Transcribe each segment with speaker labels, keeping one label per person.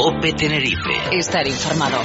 Speaker 1: COPE Tenerife.
Speaker 2: Estar informado.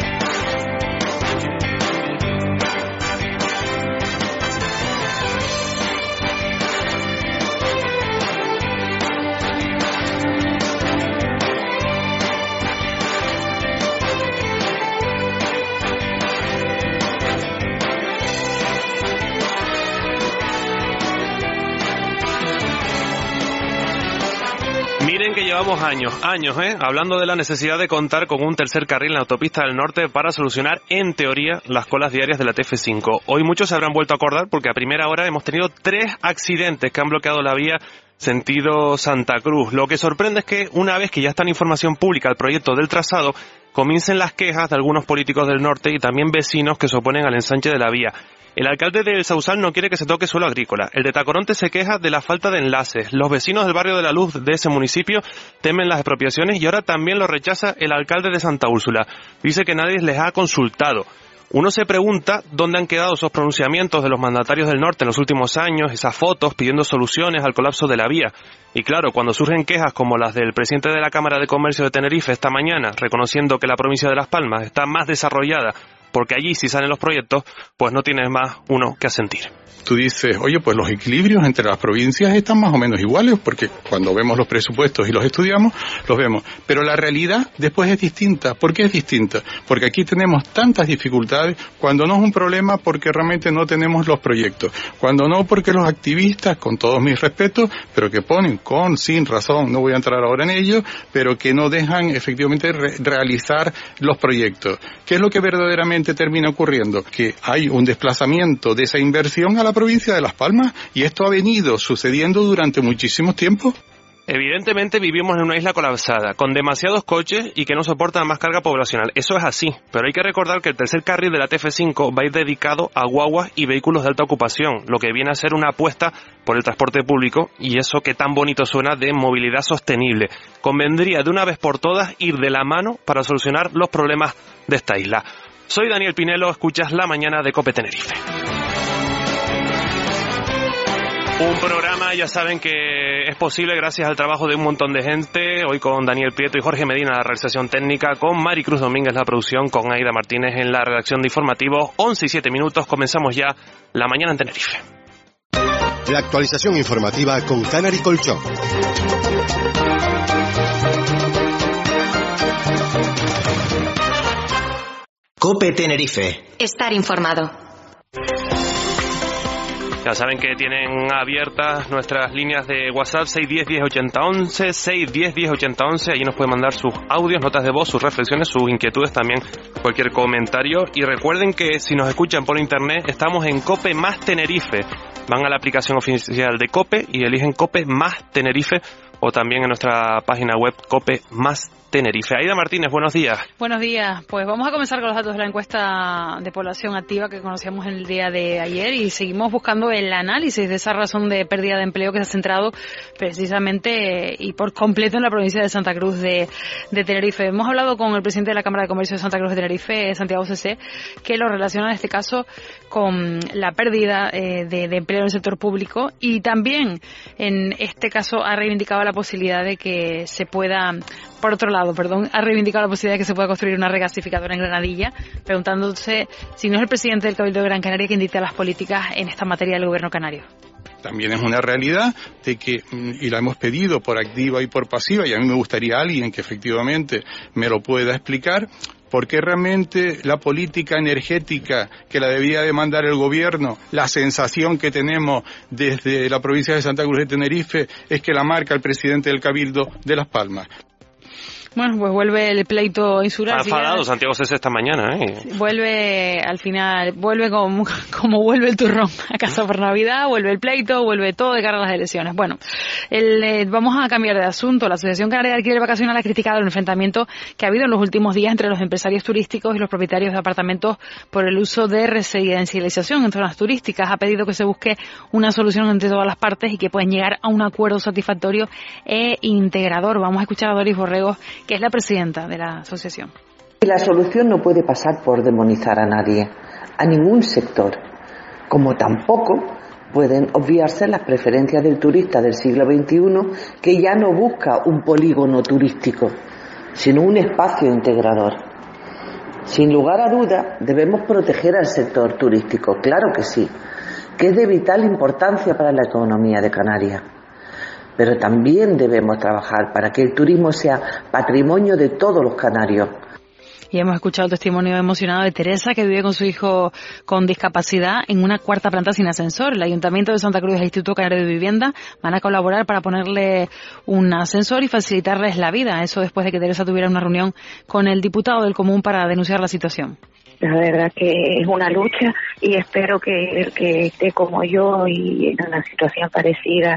Speaker 3: Miren que llevamos años, hablando de la necesidad de contar con un tercer carril en la autopista del norte para solucionar, en teoría, las colas diarias de la TF5. Hoy muchos se habrán vuelto a acordar porque a primera hora hemos tenido 3 accidentes que han bloqueado la vía sentido Santa Cruz. Lo que sorprende es que una vez que ya está en información pública el proyecto del trazado, comiencen las quejas de algunos políticos del norte y también vecinos que se oponen al ensanche de la vía. El alcalde de El Sausal no quiere que se toque suelo agrícola. El de Tacoronte se queja de la falta de enlaces. Los vecinos del barrio de la Luz de ese municipio temen las expropiaciones y ahora también lo rechaza el alcalde de Santa Úrsula. Dice que nadie les ha consultado. Uno se pregunta dónde han quedado esos pronunciamientos de los mandatarios del norte en los últimos años, esas fotos pidiendo soluciones al colapso de la vía. Y claro, cuando surgen quejas como las del presidente de la Cámara de Comercio de Tenerife esta mañana, reconociendo que la provincia de Las Palmas está más desarrollada porque allí sí salen los proyectos, pues no tienes más uno que asentir.
Speaker 4: Tú dices, oye, pues los equilibrios entre las provincias están más o menos iguales, porque cuando vemos los presupuestos y los estudiamos, los vemos. Pero la realidad después es distinta. ¿Por qué es distinta? Porque aquí tenemos tantas dificultades, cuando no es un problema porque realmente no tenemos los proyectos. Cuando no porque los activistas, con todos mis respetos, pero que ponen sin razón, no voy a entrar ahora en ello, pero que no dejan efectivamente realizar los proyectos. ¿Qué es lo que verdaderamente termina ocurriendo? Que hay un desplazamiento de esa inversión a la provincia de Las Palmas, y esto ha venido sucediendo durante muchísimo tiempo.
Speaker 3: Evidentemente vivimos en una isla colapsada, con demasiados coches y que no soportan más carga poblacional. Eso es así, pero hay que recordar que el tercer carril de la TF5 va a ir dedicado a guaguas y vehículos de alta ocupación, lo que viene a ser una apuesta por el transporte público y eso que tan bonito suena de movilidad sostenible. Convendría de una vez por todas ir de la mano para solucionar los problemas de esta isla. Soy Daniel Pinelo, escuchas La Mañana de COPE Tenerife. Un programa, ya saben que es posible gracias al trabajo de un montón de gente, hoy con Daniel Prieto y Jorge Medina la realización técnica, con Maricruz Domínguez la producción, con Aida Martínez en la redacción de informativos. 11:07, comenzamos ya La Mañana en Tenerife.
Speaker 5: La actualización informativa con Canary Colchón.
Speaker 1: COPE Tenerife.
Speaker 2: Estar informado.
Speaker 3: Ya saben que tienen abiertas nuestras líneas de WhatsApp 610-1080-11, 610-1080-11. Allí nos pueden mandar sus audios, notas de voz, sus reflexiones, sus inquietudes, también cualquier comentario. Y recuerden que si nos escuchan por internet, estamos en COPE más Tenerife. Van a la aplicación oficial de COPE y eligen COPE más Tenerife, o también en nuestra página web COPE más Tenerife. Aida Martínez, buenos días.
Speaker 6: Buenos días. Pues vamos a comenzar con los datos de la encuesta de población activa que conocíamos el día de ayer y seguimos buscando el análisis de esa razón de pérdida de empleo que se ha centrado precisamente y por completo en la provincia de Santa Cruz de Tenerife. Hemos hablado con el presidente de la Cámara de Comercio de Santa Cruz de Tenerife, Santiago CC, que lo relaciona en este caso con la pérdida de empleo en el sector público y también en este caso ha reivindicado la posibilidad de que se pueda, por otro lado, ha reivindicado la posibilidad de que se pueda construir una regasificadora en Granadilla, preguntándose si no es el presidente del Cabildo de Gran Canaria quien dicta las políticas en esta materia del gobierno canario.
Speaker 4: También es una realidad de que, y la hemos pedido por activa y por pasiva, y a mí me gustaría alguien que efectivamente me lo pueda explicar, porque realmente la política energética que la debía demandar el gobierno, la sensación que tenemos desde la provincia de Santa Cruz de Tenerife es que la marca el presidente del Cabildo de Las Palmas.
Speaker 6: Bueno, pues vuelve el pleito insular.
Speaker 3: Ha enfadado Santiago César esta mañana,
Speaker 6: Vuelve, al final, vuelve como vuelve el turrón a casa por Navidad, vuelve el pleito, vuelve todo de cara a las elecciones. Bueno, vamos a cambiar de asunto. La Asociación Canaria de Alquiler Vacacional ha criticado el enfrentamiento que ha habido en los últimos días entre los empresarios turísticos y los propietarios de apartamentos por el uso de residencialización en zonas turísticas. Ha pedido que se busque una solución entre todas las partes y que puedan llegar a un acuerdo satisfactorio e integrador. Vamos a escuchar a Doris Borregos, que es la presidenta de la asociación.
Speaker 7: La solución no puede pasar por demonizar a nadie, a ningún sector, como tampoco pueden obviarse las preferencias del turista del siglo XXI que ya no busca un polígono turístico, sino un espacio integrador. Sin lugar a dudas, debemos proteger al sector turístico, claro que sí, que es de vital importancia para la economía de Canarias. Pero también debemos trabajar para que el turismo sea patrimonio de todos los canarios.
Speaker 6: Y hemos escuchado el testimonio emocionado de Teresa, que vive con su hijo con discapacidad en una 4ª planta sin ascensor. El Ayuntamiento de Santa Cruz y el Instituto Canario de Vivienda van a colaborar para ponerle un ascensor y facilitarles la vida. Eso después de que Teresa tuviera una reunión con el diputado del Común para denunciar la situación.
Speaker 8: La verdad que es una lucha y espero que el que esté como yo y en una situación parecida,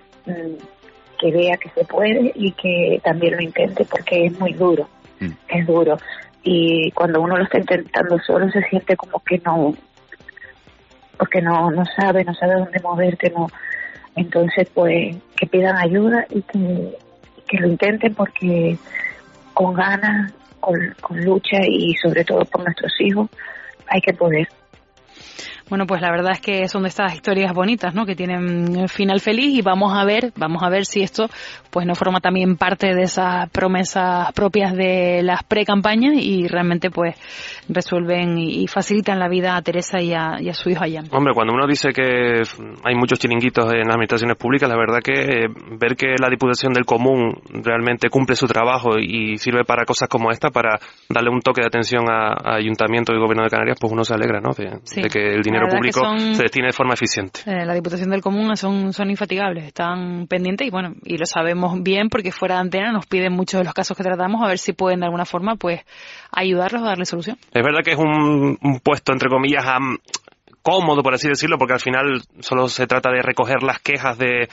Speaker 8: que vea que se puede y que también lo intente, porque es muy duro, es duro. Y cuando uno lo está intentando solo se siente como que no, porque no sabe dónde moverte, no. Entonces, pues, que pidan ayuda y que lo intenten, porque con ganas, con lucha y sobre todo por nuestros hijos, hay que poder.
Speaker 6: Bueno, pues la verdad es que son de estas historias bonitas, ¿no? Que tienen final feliz, y vamos a ver si esto pues no forma también parte de esas promesas propias de las pre-campañas y realmente pues resuelven y facilitan la vida a Teresa y a su hijo Ayán.
Speaker 3: Hombre, cuando uno dice que hay muchos chiringuitos en las administraciones públicas, la verdad que ver que la Diputación del Común realmente cumple su trabajo y sirve para cosas como esta, para darle un toque de atención a Ayuntamiento y Gobierno de Canarias, pues uno se alegra, ¿no? De que el dinero público se destine de forma eficiente.
Speaker 6: La Diputación del Común son infatigables, están pendientes y lo sabemos bien, porque fuera de antena nos piden muchos de los casos que tratamos, a ver si pueden de alguna forma pues ayudarlos a darle solución.
Speaker 3: Es verdad que es un puesto, entre comillas, cómodo, por así decirlo, porque al final solo se trata de recoger las quejas de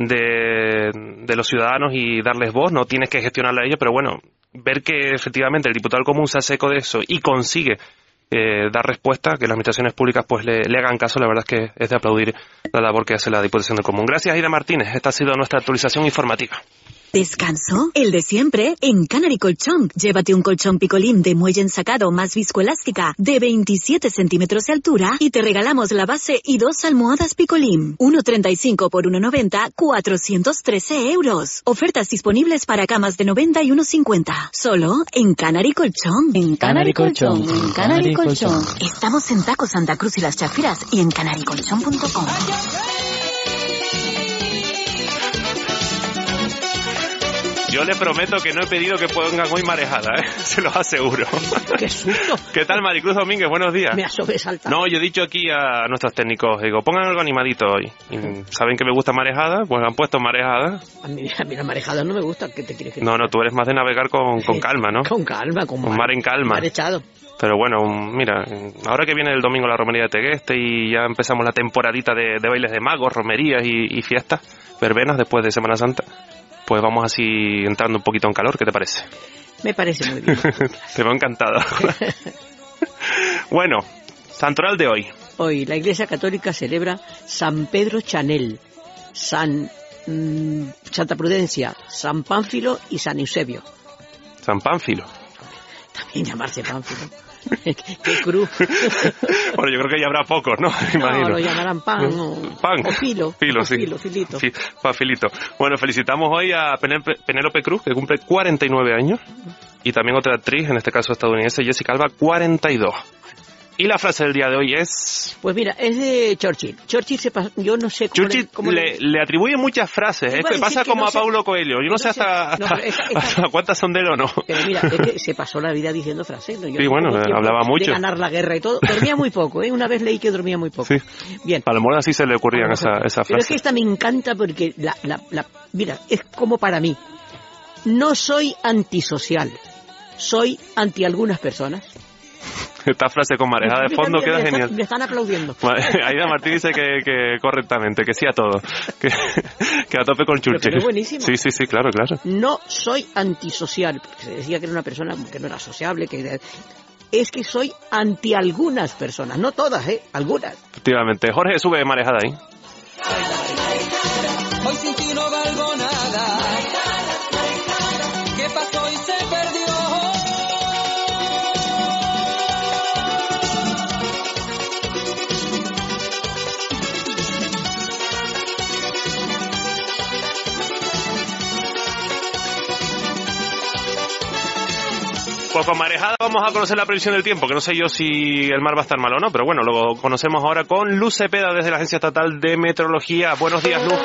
Speaker 3: los ciudadanos y darles voz, no tienes que gestionarla a ellos, pero bueno, ver que efectivamente el diputado del Común se hace eco de eso y consigue dar respuesta, que las administraciones públicas pues le hagan caso, la verdad es que es de aplaudir la labor que hace la Diputación del Común. Gracias, Aida Martínez. Esta ha sido nuestra actualización informativa.
Speaker 9: ¿Descanso? El de siempre en Canary Colchón. Llévate un colchón picolín de muelle ensacado más viscoelástica de 27 centímetros de altura y te regalamos la base y 2 almohadas picolín. 1,35 por 1,90, 413 euros. Ofertas disponibles para camas de 90 y 1,50. Solo en Canary Colchón.
Speaker 10: En Canary Colchón. En Canary Colchón.
Speaker 9: Estamos en Taco Santa Cruz y Las Chafiras y en canarycolchón.com.
Speaker 3: Yo le prometo que no he pedido que pongan hoy marejada, se los aseguro.
Speaker 10: ¡Qué susto!
Speaker 3: ¿Qué tal, Maricruz Domínguez? Buenos días.
Speaker 10: Me ha sobresaltado.
Speaker 3: No, yo he dicho aquí a nuestros técnicos, digo, pongan algo animadito hoy. Y ¿saben que me gusta marejada? Pues han puesto marejada.
Speaker 10: A mí la marejada no me gusta. ¿Qué te quieres que
Speaker 3: No, tú eres más de navegar con calma, ¿no?
Speaker 10: Con calma, con
Speaker 3: mar en calma.
Speaker 10: Mar echado.
Speaker 3: Pero bueno, mira, ahora que viene el domingo la romería de Tegueste y ya empezamos la temporadita de bailes de magos, romerías y fiestas, verbenas después de Semana Santa, pues vamos así entrando un poquito en calor, ¿qué te parece?
Speaker 10: Me parece muy bien.
Speaker 3: Te veo encantado. Bueno, santoral de hoy.
Speaker 10: Hoy la Iglesia Católica celebra San Pedro Chanel, Santa Prudencia, San Pánfilo y San Eusebio.
Speaker 3: San Pánfilo.
Speaker 10: También llamarse Pánfilo. ¡Qué cruz!
Speaker 3: Bueno, yo creo que ya habrá pocos, ¿no? Imagino.
Speaker 10: No, lo llamarán pan o filo.
Speaker 3: Filo, sí.
Speaker 10: Filito.
Speaker 3: Filito. Bueno, felicitamos hoy a Penélope Cruz, que cumple 49 años, y también otra actriz, en este caso estadounidense, Jessica Alba, 42. Y la frase del día de hoy es...
Speaker 10: Pues mira, es de Churchill. Churchill yo no sé cómo...
Speaker 3: Churchill le atribuye muchas frases. Es que pasa como a Paulo Coelho. Yo no sé hasta cuántas son de él o no.
Speaker 10: Pero mira, es que se pasó la vida diciendo frases. ¿No?
Speaker 3: Sí, bueno, hablaba mucho.
Speaker 10: De ganar la guerra y todo. Dormía muy poco, ¿eh? Una vez leí que dormía muy poco.
Speaker 3: Sí.
Speaker 10: Bien.
Speaker 3: A lo mejor así se le ocurrían esa frase.
Speaker 10: Pero es que esta me encanta porque mira, es como para mí. No soy antisocial. Soy anti algunas personas.
Speaker 3: Esta frase con marejada de fondo queda genial.
Speaker 10: Me están aplaudiendo.
Speaker 3: Aida Martín dice que correctamente, que sí a todo. Que a tope con Churchill.
Speaker 10: Pero es buenísimo.
Speaker 3: Sí, claro.
Speaker 10: No soy antisocial, porque se decía que era una persona que no era sociable, es que soy anti algunas personas, no todas, algunas.
Speaker 3: Efectivamente. Jorge, sube marejada ahí.
Speaker 11: Hoy sin ti no valgo nada. ¿Qué pasó y se perdió?
Speaker 3: Pues con marejada vamos a conocer la previsión del tiempo, que no sé yo si el mar va a estar mal o no, pero bueno, lo conocemos ahora con Luz Cepeda desde la Agencia Estatal de Meteorología. Buenos días, Luz.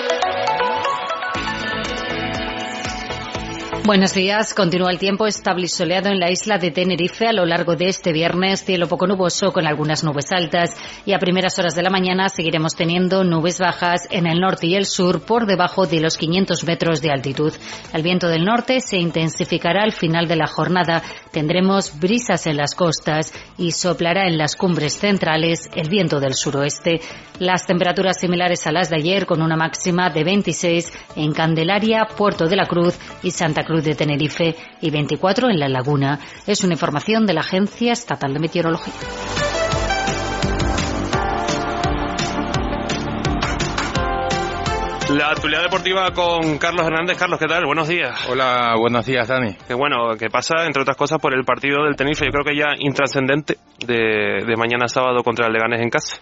Speaker 2: Buenos días. Continúa el tiempo estable y soleado en la isla de Tenerife a lo largo de este viernes. Cielo poco nuboso con algunas nubes altas y a primeras horas de la mañana seguiremos teniendo nubes bajas en el norte y el sur por debajo de los 500 metros de altitud. El viento del norte se intensificará al final de la jornada. Tendremos brisas en las costas y soplará en las cumbres centrales el viento del suroeste. Las temperaturas similares a las de ayer con una máxima de 26 en Candelaria, Puerto de la Cruz y Santa Cruz de Tenerife y 24 en La Laguna. Es una información de la Agencia Estatal de Meteorología.
Speaker 3: La actualidad deportiva con Carlos Hernández. Carlos, ¿qué tal? Buenos días.
Speaker 12: Hola, buenos días, Dani.
Speaker 3: Qué bueno, que pasa, entre otras cosas, por el partido del Tenerife, yo creo que ya intrascendente, de mañana sábado contra el Leganés en casa.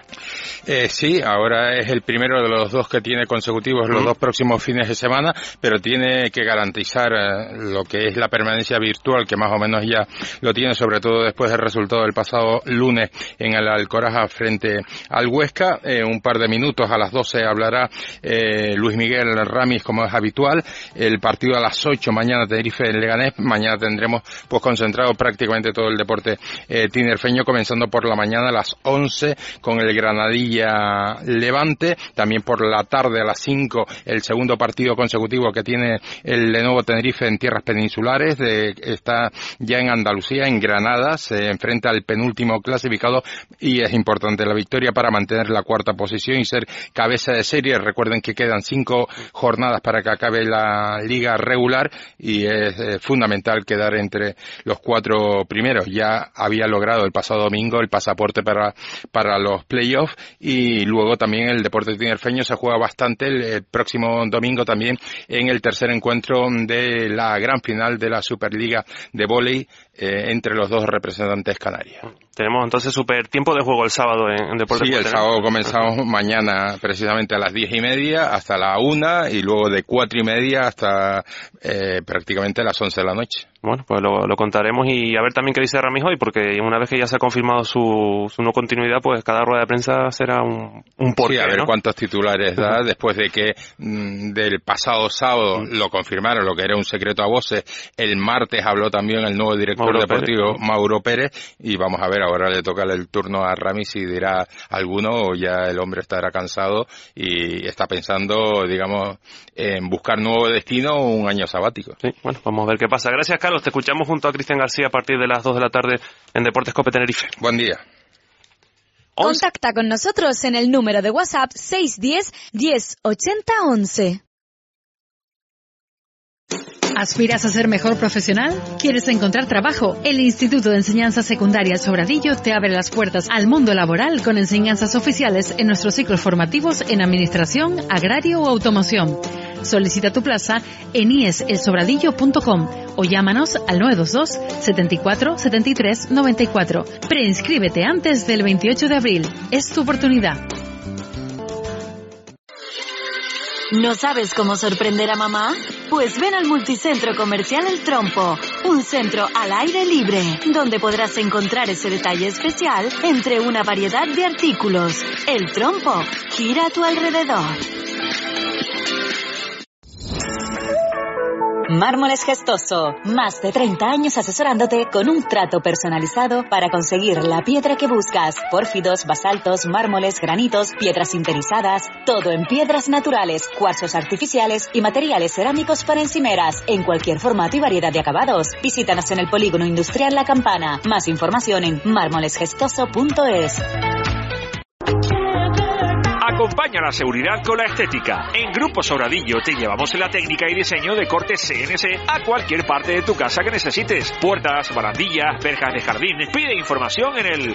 Speaker 12: Sí, ahora es el primero de los dos que tiene consecutivos los dos próximos fines de semana, pero tiene que garantizar lo que es la permanencia virtual, que más o menos ya lo tiene, sobre todo después del resultado del pasado lunes en el Alcoraja frente al Huesca. Un par de minutos, a las 12 hablará Luis Miguel Ramis, como es habitual. El partido a las 8 mañana, Tenerife en Leganés. Mañana tendremos pues concentrado prácticamente todo el deporte tinerfeño, comenzando por la mañana a las 11 con el Granadilla Levante. También por la tarde a las 5 el segundo partido consecutivo que tiene el Lenovo Tenerife en tierras peninsulares. Está ya en Andalucía, en Granada. Se enfrenta al penúltimo clasificado y es importante la victoria para mantener la cuarta posición y ser cabeza de serie. Recuerden que quedan 5 jornadas para que acabe la liga regular y es fundamental quedar entre los 4 primeros. Ya había logrado el pasado domingo el pasaporte para los playoffs y luego también el deporte tinerfeño se juega bastante el próximo domingo también en el tercer encuentro de la gran final de la Superliga de vóley entre los dos representantes canarios.
Speaker 3: Tenemos entonces super tiempo de juego el sábado en Deportes.
Speaker 12: Sí, el sábado comenzamos mañana precisamente a las 10:30 hasta la 1 y luego de 4:30 hasta prácticamente las 11 de la noche.
Speaker 3: Bueno, pues lo contaremos y a ver también qué dice Ramis hoy, porque una vez que ya se ha confirmado su no continuidad, pues cada rueda de prensa será un porqué,
Speaker 12: sí, a ver, ¿no?,
Speaker 3: cuántos
Speaker 12: titulares da después de que del pasado sábado lo confirmaron, lo que era un secreto a voces. El martes habló también el nuevo director deportivo, Mauro Pérez, y vamos a ver, ahora le toca el turno a Ramis y dirá alguno o ya el hombre estará cansado y está pensando, digamos, en buscar nuevo destino o un año sabático.
Speaker 3: Sí, bueno, vamos a ver qué pasa. Gracias, Carlos. Te escuchamos junto a Cristian García a partir de las 2 de la tarde en Deportes Cope Tenerife.
Speaker 12: Buen día.
Speaker 13: Contacta con nosotros en el número de WhatsApp 610 10 80 11.
Speaker 6: ¿Aspiras a ser mejor profesional? ¿Quieres encontrar trabajo? El Instituto de Enseñanza Secundaria Sobradillo te abre las puertas al mundo laboral con enseñanzas oficiales en nuestros ciclos formativos en Administración, Agrario o Automoción. Solicita tu plaza en ieselsobradillo.com o llámanos al 922 74 73 94. Preinscríbete antes del 28 de abril. Es tu oportunidad.
Speaker 9: ¿No sabes cómo sorprender a mamá? Pues ven al Multicentro Comercial El Trompo, un centro al aire libre, donde podrás encontrar ese detalle especial entre una variedad de artículos. El Trompo, gira a tu alrededor.
Speaker 14: Mármoles Gestoso, más de 30 años asesorándote con un trato personalizado para conseguir la piedra que buscas. Pórfidos, basaltos, mármoles, granitos, piedras sinterizadas, todo en piedras naturales, cuarzos artificiales y materiales cerámicos para encimeras, en cualquier formato y variedad de acabados. Visítanos en el Polígono Industrial La Campana. Más información en mármolesgestoso.es.
Speaker 15: Acompaña la seguridad con la estética. En Grupo Sobradillo te llevamos la técnica y diseño de corte CNC a cualquier parte de tu casa que necesites. Puertas, barandillas, verjas de jardín. Pide información en el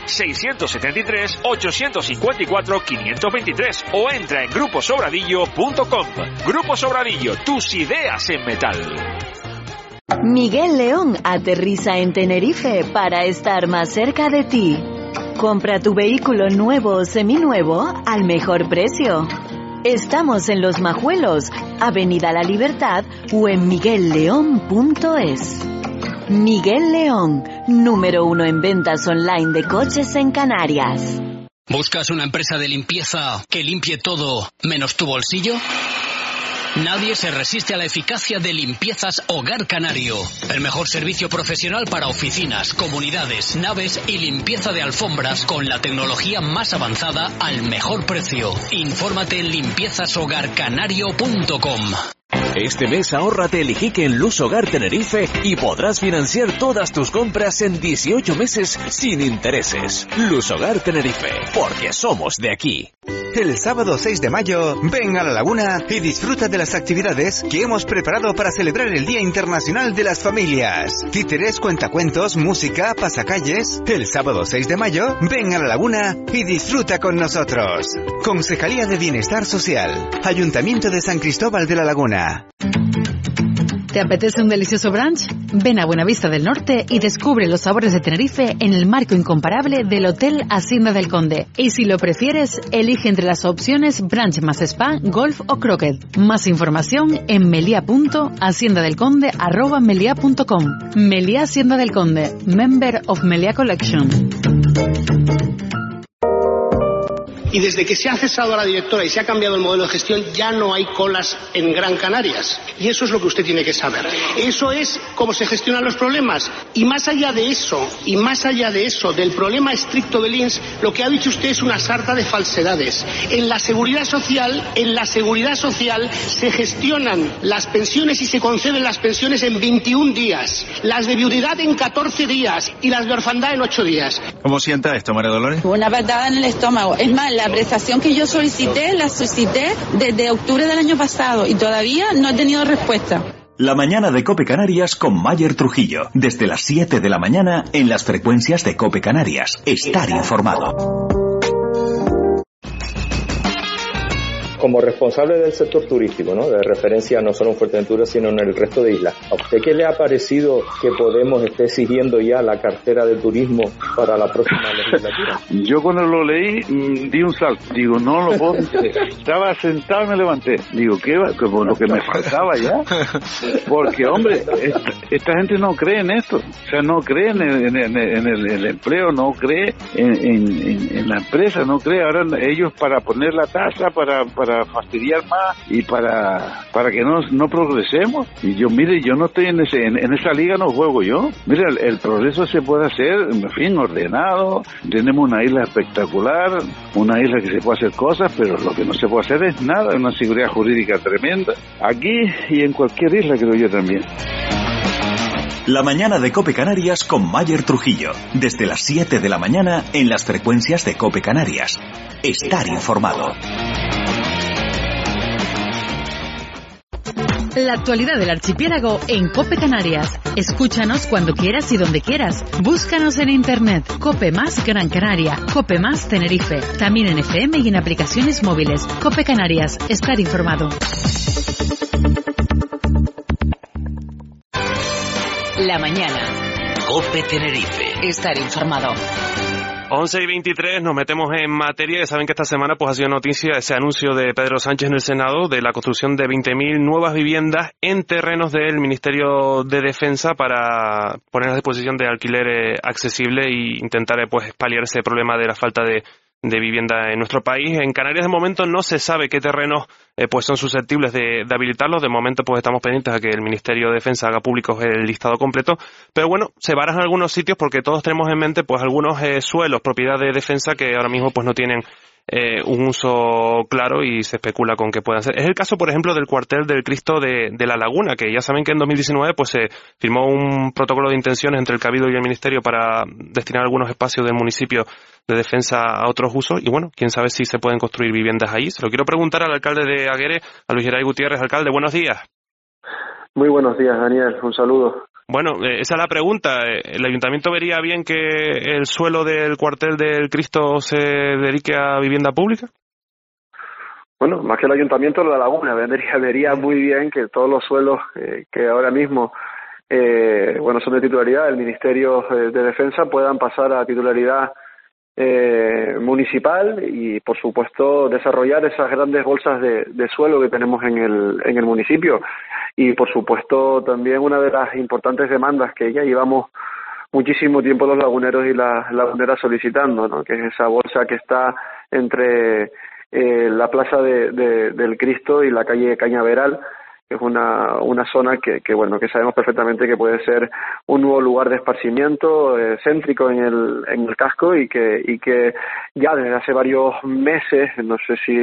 Speaker 15: 673-854-523 o entra en gruposobradillo.com. Grupo Sobradillo, tus ideas en metal.
Speaker 9: Miguel León aterriza en Tenerife para estar más cerca de ti. Compra tu vehículo nuevo o seminuevo al mejor precio. Estamos en Los Majuelos, Avenida La Libertad o en miguelleón.es. Miguel León, número 1 en ventas online de coches en Canarias.
Speaker 16: ¿Buscas una empresa de limpieza que limpie todo menos tu bolsillo? Nadie se resiste a la eficacia de Limpiezas Hogar Canario. El mejor servicio profesional para oficinas, comunidades, naves y limpieza de alfombras con la tecnología más avanzada al mejor precio. Infórmate en limpiezashogarcanario.com.
Speaker 17: Este mes ahórrate el Iquique en Luz Hogar Tenerife y podrás financiar todas tus compras en 18 meses sin intereses. Luz Hogar Tenerife, porque somos de aquí.
Speaker 18: El sábado 6 de mayo, ven a la Laguna y disfruta de las actividades que hemos preparado para celebrar el Día Internacional de las Familias. Títeres, cuentacuentos, música, pasacalles. El sábado 6 de mayo, ven a la Laguna y disfruta con nosotros. Concejalía de Bienestar Social, Ayuntamiento de San Cristóbal de la Laguna.
Speaker 19: ¿Te apetece un delicioso brunch? Ven a Buenavista del Norte y descubre los sabores de Tenerife en el marco incomparable del Hotel Hacienda del Conde. Y si lo prefieres, elige entre las opciones brunch más spa, golf o croquet. Más información en melia.haciendadelconde@melia.com. Melia Hacienda del Conde, Member of Melia Collection.
Speaker 20: Y desde que se ha cesado a la directora y se ha cambiado el modelo de gestión, ya no hay colas en Gran Canarias. Y eso es lo que usted tiene que saber. Eso es cómo se gestionan los problemas. Y más allá de eso, del problema estricto del INS, lo que ha dicho usted es una sarta de falsedades. En la seguridad social se gestionan las pensiones y se conceden las pensiones en 21 días, las de viudedad en 14 días y las de orfandad en 8 días.
Speaker 21: ¿Cómo sienta esto, María Dolores?
Speaker 22: Una patada en el estómago. Es más, la prestación que yo solicité, la solicité desde octubre del año pasado y todavía no he tenido respuesta.
Speaker 23: La mañana de COPE Canarias con Mayer Trujillo. Desde las 7 de la mañana en las frecuencias de COPE Canarias. Estar informado.
Speaker 24: Como responsable del sector turístico, ¿no? De referencia no solo en Fuerteventura, sino en el resto de islas, ¿a usted qué le ha parecido que Podemos esté exigiendo ya la cartera de turismo para la próxima legislatura?
Speaker 25: Yo cuando lo leí di un salto, digo, no lo puedo creer. Estaba sentado y me levanté, digo, ¿qué va? Como lo que me faltaba ya, porque hombre, esta gente no cree en esto, o sea, no cree en el empleo, no cree en la empresa, no cree, ahora ellos para poner la tasa, para fastidiar más y para que no progresemos. Y yo, mire, yo no estoy en esa liga, no juego yo. Mire, el progreso se puede hacer, en fin, ordenado. Tenemos una isla espectacular, una isla que se puede hacer cosas, pero lo que no se puede hacer es nada, una seguridad jurídica tremenda. Aquí y en cualquier isla, creo yo también.
Speaker 23: La mañana de COPE Canarias con Mayer Trujillo. Desde las 7 de la mañana en las frecuencias de COPE Canarias. Estar informado.
Speaker 19: La actualidad del archipiélago en COPE Canarias. Escúchanos cuando quieras y donde quieras. Búscanos en internet. COPE Más Gran Canaria. COPE Más Tenerife. También en FM y en aplicaciones móviles. COPE Canarias. Estar informado.
Speaker 2: La mañana.
Speaker 1: COPE Tenerife.
Speaker 2: Estar informado.
Speaker 3: 11:23, nos metemos en materia. Ya saben que esta semana pues ha sido noticia ese anuncio de Pedro Sánchez en el Senado de la construcción de 20.000 nuevas viviendas en terrenos del Ministerio de Defensa para poner a disposición de alquiler accesible e intentar pues paliar ese problema de la falta de vivienda en nuestro país. En Canarias de momento no se sabe qué terrenos pues son susceptibles de habilitarlos. De momento pues estamos pendientes a que el Ministerio de Defensa haga público el listado completo, pero bueno, se barajan algunos sitios porque todos tenemos en mente pues algunos suelos, propiedad de defensa que ahora mismo pues no tienen un uso claro y se especula con que puedan ser. Es el caso, por ejemplo, del cuartel del Cristo de La Laguna, que ya saben que en 2019 pues se firmó un protocolo de intenciones entre el Cabildo y el Ministerio para destinar algunos espacios del municipio de defensa a otros usos y bueno, quién sabe si se pueden construir viviendas allí. Se lo quiero preguntar al alcalde de Aguere, a Luis Geray Gutiérrez. Alcalde, buenos días.
Speaker 26: Muy buenos días, Daniel. Un saludo.
Speaker 3: Bueno, esa es la pregunta. ¿El ayuntamiento vería bien que el suelo del cuartel del Cristo se dedique a vivienda pública?
Speaker 26: Bueno, más que el ayuntamiento, La Laguna vería muy bien que todos los suelos que ahora mismo son de titularidad del Ministerio de Defensa puedan pasar a titularidad municipal y, por supuesto, desarrollar esas grandes bolsas de suelo que tenemos en el municipio. Y, por supuesto, también una de las importantes demandas que ya llevamos muchísimo tiempo los laguneros y las laguneras solicitando, ¿no? Que es esa bolsa que está entre la Plaza del Cristo y la calle Cañaveral, que es una zona que sabemos perfectamente que puede ser un nuevo lugar de esparcimiento céntrico en el casco y que ya desde hace varios meses, no sé si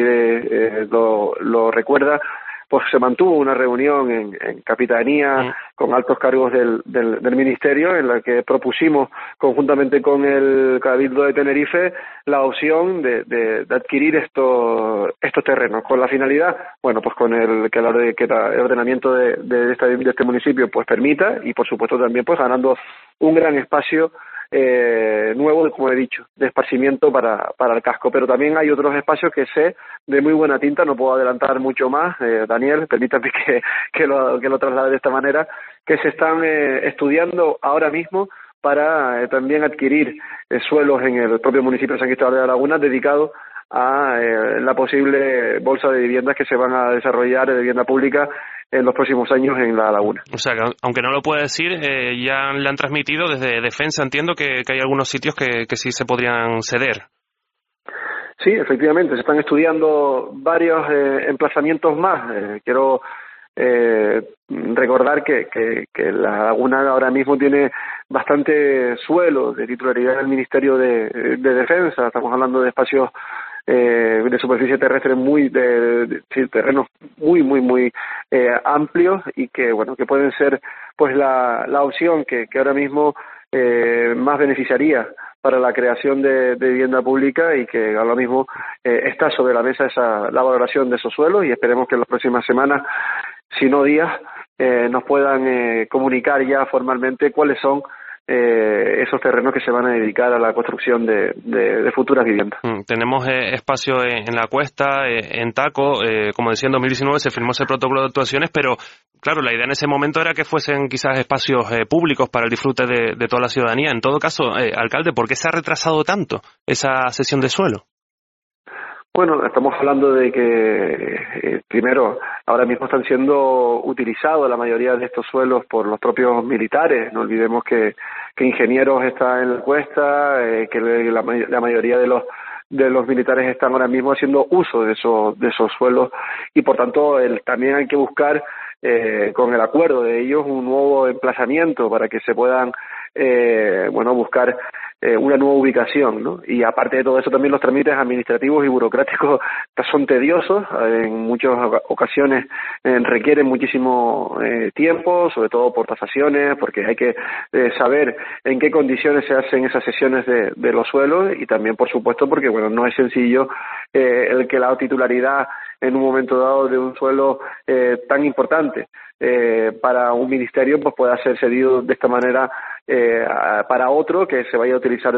Speaker 26: lo recuerda, pues se mantuvo una reunión en Capitanía con altos cargos del Ministerio en la que propusimos conjuntamente con el Cabildo de Tenerife la opción de adquirir estos terrenos con la finalidad, pues con que el ordenamiento de este municipio pues permita y por supuesto también pues ganando un gran espacio nuevo, como he dicho, de esparcimiento para el casco. Pero también hay otros espacios que sé de muy buena tinta, no puedo adelantar mucho más, Daniel, permítame que lo traslade de esta manera, que se están estudiando ahora mismo para también adquirir suelos en el propio municipio de San Cristóbal de la Laguna dedicados a la posible bolsa de viviendas que se van a desarrollar de vivienda pública en los próximos años en la laguna.
Speaker 3: O sea, que aunque no lo puede decir, ya le han transmitido desde Defensa, entiendo que hay algunos sitios que sí se podrían ceder.
Speaker 26: Sí, efectivamente, se están estudiando varios emplazamientos más. Quiero recordar que la laguna ahora mismo tiene bastante suelo de titularidad del Ministerio de Defensa. Estamos hablando de espacios de superficie terrestre terrenos muy amplios y que pueden ser pues la opción que ahora mismo más beneficiaría para la creación de vivienda pública y que ahora mismo está sobre la mesa la valoración de esos suelos y esperemos que en las próximas semanas, si no días, nos puedan comunicar ya formalmente cuáles son esos terrenos que se van a dedicar a la construcción de futuras viviendas.
Speaker 3: Tenemos espacio en la Cuesta, en Taco, como decía, en 2019 se firmó ese protocolo de actuaciones, pero claro, la idea en ese momento era que fuesen quizás espacios públicos para el disfrute de toda la ciudadanía. En todo caso, alcalde, ¿por qué se ha retrasado tanto esa cesión de suelo?
Speaker 26: Bueno, estamos hablando de que, primero, ahora mismo están siendo utilizados la mayoría de estos suelos por los propios militares. No olvidemos que ingenieros están en la Cuesta, que la mayoría de los militares están ahora mismo haciendo uso de esos suelos y, por tanto, también hay que buscar, con el acuerdo de ellos, un nuevo emplazamiento para que se puedan, buscar una nueva ubicación, ¿no? Y aparte de todo eso, también los trámites administrativos y burocráticos son tediosos, en muchas ocasiones requieren muchísimo tiempo, sobre todo por tasaciones, porque hay que saber en qué condiciones se hacen esas sesiones de los suelos y también, por supuesto, porque no es sencillo el que la titularidad en un momento dado de un suelo tan importante para un ministerio pues pueda ser cedido de esta manera para otro que se vaya a utilizar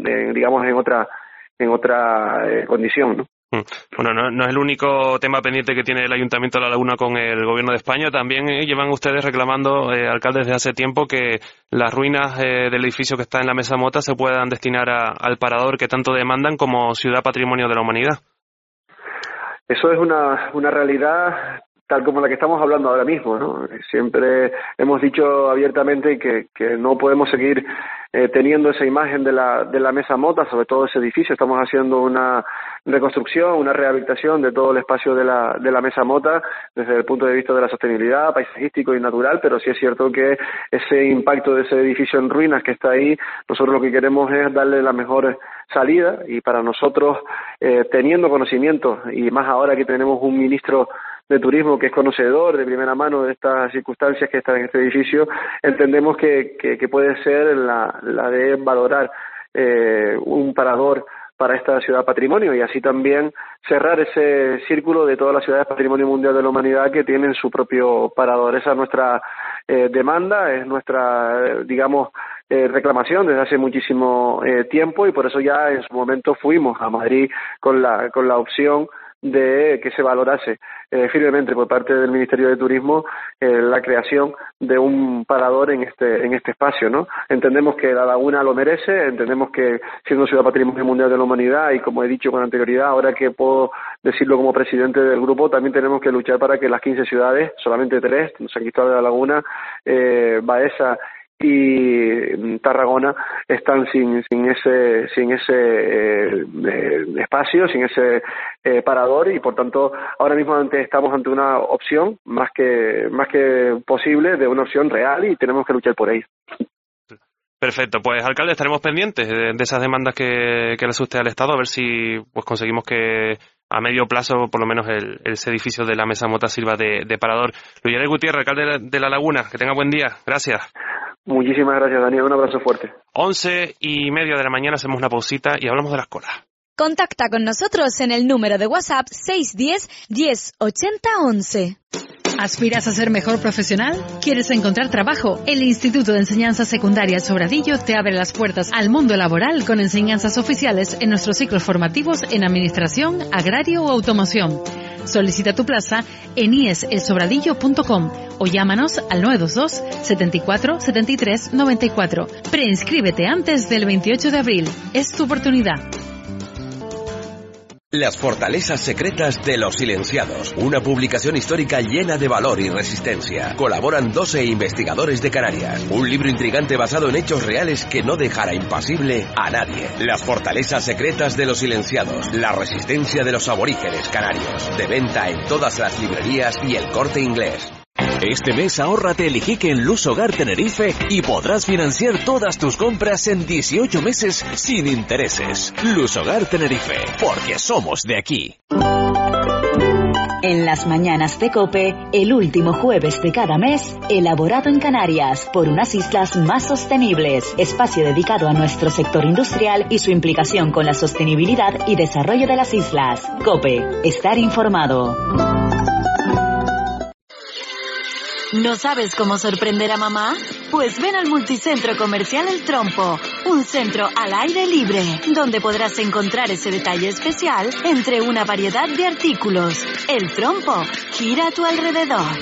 Speaker 26: en otra condición, ¿no?
Speaker 3: Bueno, no es el único tema pendiente que tiene el Ayuntamiento de La Laguna con el Gobierno de España. También llevan ustedes reclamando, alcalde, desde hace tiempo que las ruinas del edificio que está en la Mesa Mota se puedan destinar al parador que tanto demandan como Ciudad Patrimonio de la Humanidad.
Speaker 26: Eso es una realidad tal como la que estamos hablando ahora mismo, ¿no? Siempre hemos dicho abiertamente que no podemos seguir teniendo esa imagen de la Mesa Mota, sobre todo ese edificio. Estamos haciendo una reconstrucción, una rehabilitación de todo el espacio de la Mesa Mota desde el punto de vista de la sostenibilidad paisajístico y natural, pero sí es cierto que ese impacto de ese edificio en ruinas que está ahí, nosotros lo que queremos es darle la mejor salida y para nosotros, teniendo conocimiento y más ahora que tenemos un ministro de Turismo que es conocedor de primera mano de estas circunstancias que están en este edificio, entendemos que puede ser la de valorar un parador para esta ciudad patrimonio y así también cerrar ese círculo de todas las ciudades patrimonio mundial de la humanidad que tienen su propio parador. Esa es nuestra demanda, es nuestra, reclamación desde hace muchísimo tiempo y por eso ya en su momento fuimos a Madrid con la opción de que se valorase firmemente por parte del Ministerio de Turismo la creación de un parador en este espacio, ¿no? Entendemos que La Laguna lo merece, entendemos que siendo ciudad patrimonio mundial de la humanidad y como he dicho con anterioridad, ahora que puedo decirlo como presidente del grupo, también tenemos que luchar para que las 15 ciudades, solamente 3, San Cristóbal de la Laguna, Baeza y Tarragona, están sin ese espacio, sin ese parador, y por tanto ahora mismo estamos ante una opción más que posible, de una opción real, y tenemos que luchar por ello.
Speaker 3: Perfecto, pues alcalde, estaremos pendientes de esas demandas que le asuste al Estado, a ver si pues conseguimos que a medio plazo por lo menos ese edificio de la Mesa Mota sirva de parador. Luis Ariel Gutiérrez, alcalde de La Laguna, que tenga buen día. Gracias.
Speaker 26: Muchísimas gracias, Daniel. Un abrazo fuerte.
Speaker 3: 11:30 de la mañana, hacemos una pausita y hablamos de las colas.
Speaker 13: Contacta con nosotros en el número de WhatsApp 610 1080 11.
Speaker 19: ¿Aspiras a ser mejor profesional? ¿Quieres encontrar trabajo? El Instituto de Enseñanza Secundaria Sobradillo te abre las puertas al mundo laboral con enseñanzas oficiales en nuestros ciclos formativos en Administración, Agrario o Automoción. Solicita tu plaza en ieselsobradillo.com o llámanos al 922 74 73 94. Preinscríbete antes del 28 de abril. Es tu oportunidad.
Speaker 17: Las fortalezas secretas de los silenciados. Una publicación histórica llena de valor y resistencia. Colaboran 12 investigadores de Canarias. Un libro intrigante basado en hechos reales que no dejará impasible a nadie. Las fortalezas secretas de los silenciados. La resistencia de los aborígenes canarios. De venta en todas las librerías y El Corte Inglés. Este mes ahórrate el Iquique en Luz Hogar Tenerife y podrás financiar todas tus compras en 18 meses sin intereses. Luz Hogar Tenerife, porque somos de aquí.
Speaker 14: En las mañanas de COPE, el último jueves de cada mes, elaborado en Canarias por unas islas más sostenibles. Espacio dedicado a nuestro sector industrial y su implicación con la sostenibilidad y desarrollo de las islas. COPE, estar informado. ¿No sabes cómo sorprender a mamá? Pues ven al Multicentro Comercial El Trompo, un centro al aire libre, donde podrás encontrar ese detalle especial entre una variedad de artículos. El Trompo, gira a tu alrededor.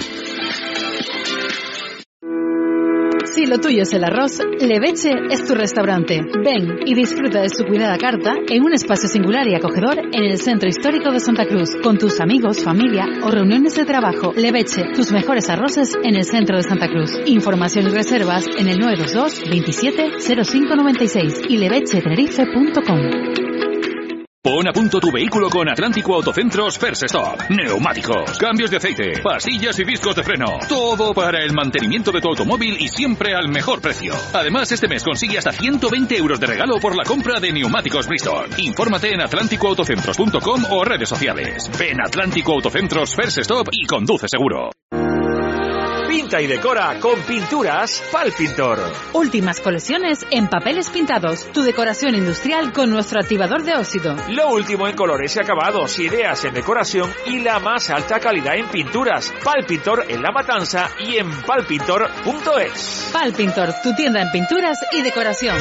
Speaker 19: Si lo tuyo es el arroz, Leveche es tu restaurante. Ven y disfruta de su cuidada carta en un espacio singular y acogedor en el Centro Histórico de Santa Cruz, con tus amigos, familia o reuniones de trabajo. Leveche, tus mejores arroces en el centro de Santa Cruz. Información y reservas en el 922 27 0596 y levechetenerife.com.
Speaker 15: Pon a punto tu vehículo con Atlántico Autocentros First Stop. Neumáticos, cambios de aceite, pastillas y discos de freno. Todo para el mantenimiento de tu automóvil y siempre al mejor precio. Además, este mes consigue hasta 120 euros de regalo por la compra de neumáticos Bristol. Infórmate en atlánticoautocentros.com o redes sociales. Ven a Atlántico Autocentros First Stop y conduce seguro. Pinta y decora con pinturas Palpintor.
Speaker 19: Últimas colecciones en papeles pintados. Tu decoración industrial con nuestro activador de óxido.
Speaker 15: Lo último en colores y acabados, ideas en decoración y la más alta calidad en pinturas. Palpintor en La Matanza y en palpintor.es.
Speaker 19: Palpintor, tu tienda en pinturas y decoración.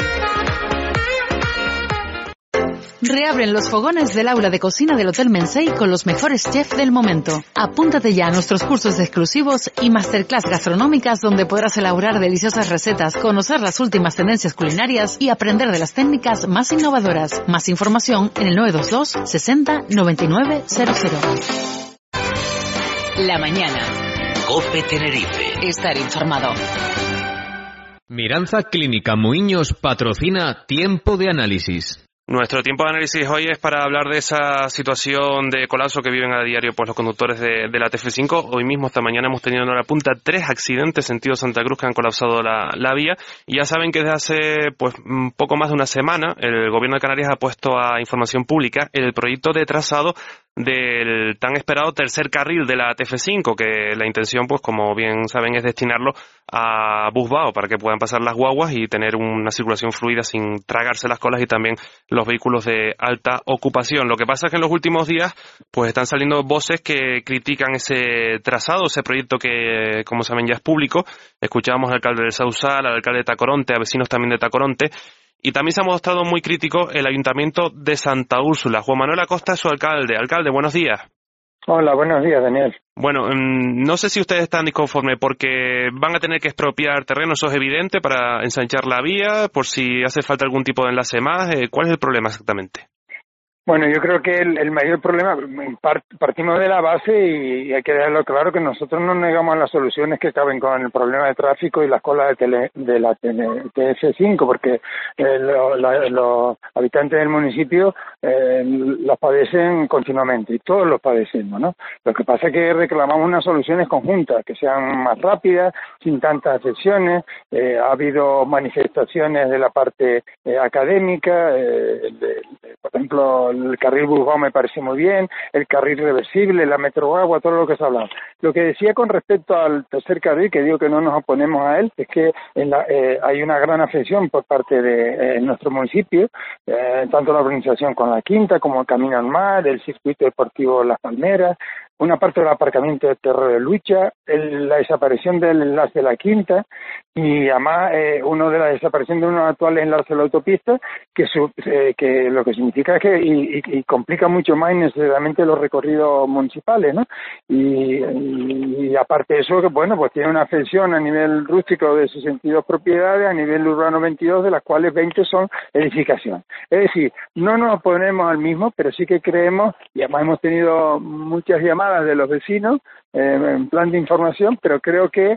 Speaker 19: Reabren los fogones del aula de cocina del Hotel Mensei con los mejores chefs del momento. Apúntate ya a nuestros cursos exclusivos y masterclass gastronómicas donde podrás elaborar deliciosas recetas, conocer las últimas tendencias culinarias y aprender de las técnicas más innovadoras. Más información en el 922 60 99 00.
Speaker 2: La mañana.
Speaker 1: COPE Tenerife.
Speaker 2: Estar informado.
Speaker 4: Miranza Clínica Muiños patrocina Tiempo de Análisis.
Speaker 3: Nuestro tiempo de análisis hoy es para hablar de esa situación de colapso que viven a diario pues los conductores de la TF5. Hoy mismo, esta mañana, hemos tenido en hora punta 3 accidentes sentido Santa Cruz que han colapsado la vía. Y ya saben que desde hace pues un poco más de una semana el Gobierno de Canarias ha puesto a información pública el proyecto de trazado del tan esperado tercer carril de la TF5, que la intención, pues como bien saben, es destinarlo a Busbao para que puedan pasar las guaguas y tener una circulación fluida sin tragarse las colas y también los vehículos de alta ocupación. Lo que pasa es que en los últimos días pues están saliendo voces que critican ese trazado, ese proyecto que, como saben, ya es público. Escuchábamos al alcalde del Sausal, al alcalde de Tacoronte, a vecinos también de Tacoronte. Y también se ha mostrado muy crítico el Ayuntamiento de Santa Úrsula. Juan Manuel Acosta es su alcalde. Alcalde, buenos días.
Speaker 5: Hola, buenos días, Daniel.
Speaker 3: Bueno, no sé si ustedes están disconformes porque van a tener que expropiar terreno, eso es evidente, para ensanchar la vía, por si hace falta algún tipo de enlace más. ¿Cuál es el problema exactamente?
Speaker 5: Bueno, yo creo que el mayor problema, partimos de la base y hay que dejarlo claro que nosotros no negamos las soluciones que caben con el problema de tráfico y las colas de la TF5, porque los habitantes del municipio los padecen continuamente y todos los padecemos, ¿no? Lo que pasa es que reclamamos unas soluciones conjuntas, que sean más rápidas, sin tantas excepciones. Ha habido manifestaciones de la parte académica, por ejemplo, el carril Burgos me parece muy bien, el carril reversible, la Metroagua, todo lo que se ha hablado. Lo que decía con respecto al tercer carril, que digo que no nos oponemos a él, es que hay una gran afección por parte de nuestro municipio, tanto la organización con la Quinta como el Camino al Mar, el circuito deportivo Las Palmeras, una parte del aparcamiento de Terror de Lucha, la desaparición del enlace de la Quinta y además la desaparición de unos actuales enlaces de la autopista que lo que significa es que y complica mucho más innecesariamente los recorridos municipales, ¿no? Y aparte de eso, que bueno, pues tiene una afección a nivel rústico de 62 propiedades, a nivel urbano 22, de las cuales 20 son edificación. Es decir, no nos oponemos al mismo, pero sí que creemos, y además hemos tenido muchas llamadas de los vecinos en plan de información, pero creo que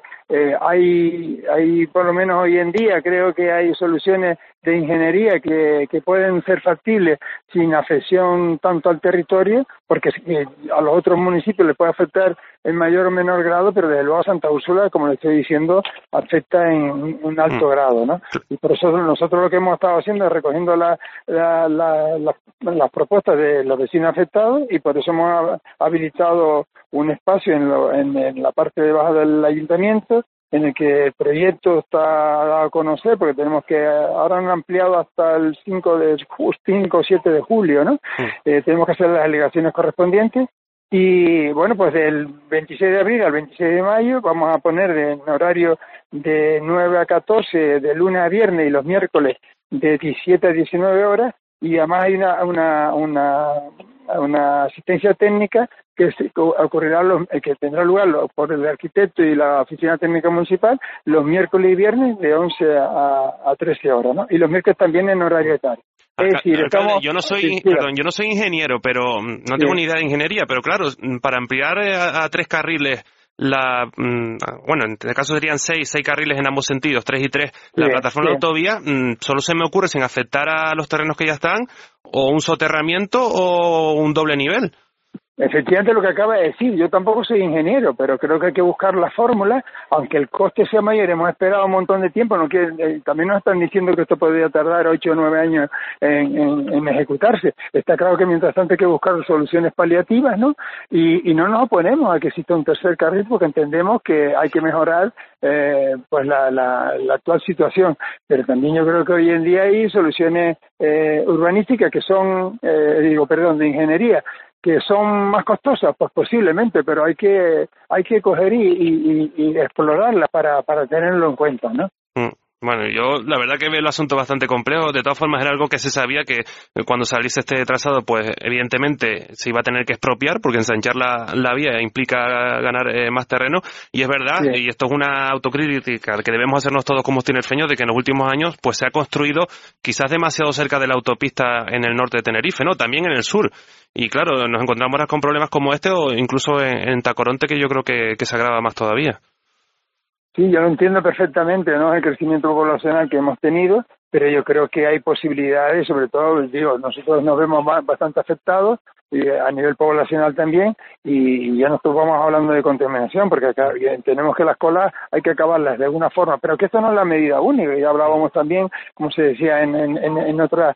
Speaker 5: hay por lo menos hoy en día, creo que hay soluciones de ingeniería que pueden ser factibles sin afección tanto al territorio, porque a los otros municipios les puede afectar en mayor o menor grado, pero desde luego a Santa Úrsula, como le estoy diciendo, afecta en un alto grado, ¿no? Y por eso nosotros lo que hemos estado haciendo es recogiendo las propuestas de los vecinos afectados y por eso hemos habilitado un espacio en la parte de baja del ayuntamiento en el que el proyecto está dado a conocer, porque tenemos que, ahora han ampliado hasta el 5 o 7 de julio, ¿no? Tenemos que hacer las alegaciones correspondientes y, bueno, pues del 26 de abril al 26 de mayo vamos a poner en horario de 9 a 14, de lunes a viernes y los miércoles de 17 a 19 horas y además hay una asistencia técnica que ocurrirá que tendrá lugar por el arquitecto y la oficina técnica municipal los miércoles y viernes de 11 a 13 horas, ¿no? Y los miércoles también en horario de tarde. Es decir,
Speaker 3: alcalde, yo no soy ingeniero, pero no tengo ni idea de ingeniería, pero claro, para ampliar a 3 carriles bueno, en este caso serían 6 carriles en ambos sentidos, 3 y 3, la plataforma de autovía, solo se me ocurre sin afectar a los terrenos que ya están, o un soterramiento o un doble nivel.
Speaker 5: Efectivamente lo que acaba de decir, yo tampoco soy ingeniero, pero creo que hay que buscar la fórmula, aunque el coste sea mayor, hemos esperado un montón de tiempo, también nos están diciendo que esto podría tardar 8 o 9 años en ejecutarse. Está claro que mientras tanto hay que buscar soluciones paliativas, ¿no? Y no nos oponemos a que exista un tercer carril porque entendemos que hay que mejorar pues la actual situación, pero también yo creo que hoy en día hay soluciones urbanísticas que son, de ingeniería, que son más costosas, pues posiblemente, pero hay que coger y explorarlas para tenerlo en cuenta, ¿no?
Speaker 3: Bueno, yo la verdad que veo el asunto bastante complejo. De todas formas era algo que se sabía que cuando saliese este trazado, pues evidentemente se iba a tener que expropiar porque ensanchar la vía implica ganar más terreno. Y es verdad, y esto es una autocrítica que debemos hacernos todos como tinerfeños, de que en los últimos años pues se ha construido quizás demasiado cerca de la autopista en el norte de Tenerife, ¿no? También en el sur. Y claro, nos encontramos ahora con problemas como este o incluso en Tacoronte, que yo creo que se agrava más todavía.
Speaker 5: Sí, yo lo entiendo perfectamente, ¿no? El crecimiento poblacional que hemos tenido, pero yo creo que hay posibilidades, sobre todo, nosotros nos vemos bastante afectados, a nivel poblacional también, y ya no vamos hablando de contaminación, porque acá tenemos que las colas hay que acabarlas de alguna forma, pero que esto no es la medida única, ya hablábamos también, como se decía en otras,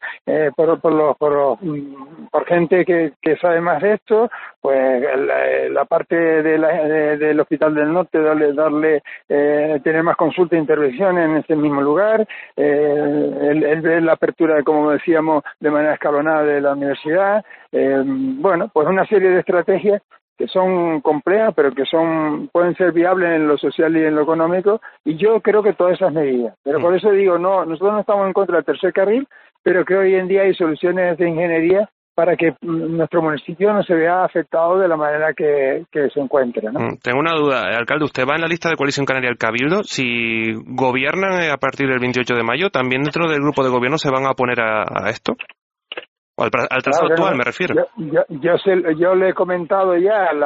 Speaker 5: por gente que sabe más de esto, pues la parte del Hospital del Norte, darle tener más consultas e intervenciones en ese mismo lugar, el ver la apertura, como decíamos, de manera escalonada de la universidad, bueno, pues una serie de estrategias son complejas, pero que pueden ser viables en lo social y en lo económico, y yo creo que todas esas medidas. Pero por eso digo, no, nosotros no estamos en contra del tercer carril, pero que hoy en día hay soluciones de ingeniería para que nuestro municipio no se vea afectado de la manera que se encuentra, ¿no?
Speaker 3: Tengo una duda, alcalde, usted va en la lista de Coalición Canaria del Cabildo. Si gobiernan a partir del 28 de mayo, ¿también dentro del grupo de gobierno se van a oponer a esto? O al trazado actual, me refiero.
Speaker 5: Yo le he comentado ya a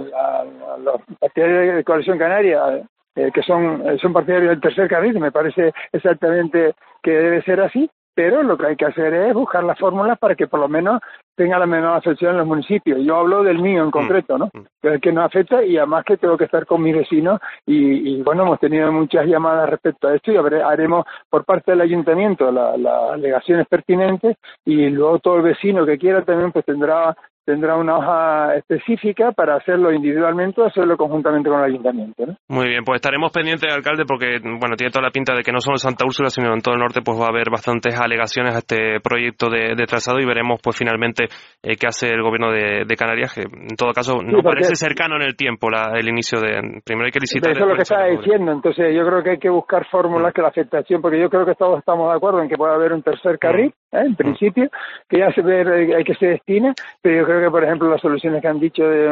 Speaker 5: los partidarios de Coalición Canaria que son partidarios del tercer carril, me parece exactamente que debe ser así, pero lo que hay que hacer es buscar las fórmulas para que por lo menos tenga la menor afección en los municipios. Yo hablo del mío en concreto, ¿no? El que nos afecta, y además que tengo que estar con mis vecinos y bueno, hemos tenido muchas llamadas respecto a esto y haremos por parte del ayuntamiento las alegaciones pertinentes, y luego todo el vecino que quiera también pues tendrá una hoja específica para hacerlo individualmente o hacerlo conjuntamente con el ayuntamiento, ¿no?
Speaker 3: Muy bien, pues estaremos pendientes, alcalde, porque bueno, tiene toda la pinta de que no solo en Santa Úrsula, sino en todo el norte pues va a haber bastantes alegaciones a este proyecto de trazado, y veremos pues finalmente qué hace el gobierno de Canarias, que en todo caso no parece cercano en el tiempo el inicio de... Primero hay que licitar...
Speaker 5: Eso es lo que estaba diciendo, entonces yo creo que hay que buscar fórmulas que la afectación, porque yo creo que todos estamos de acuerdo en que puede haber un tercer carril, en principio, que ya hay que se destina, pero yo creo que por ejemplo las soluciones que han dicho de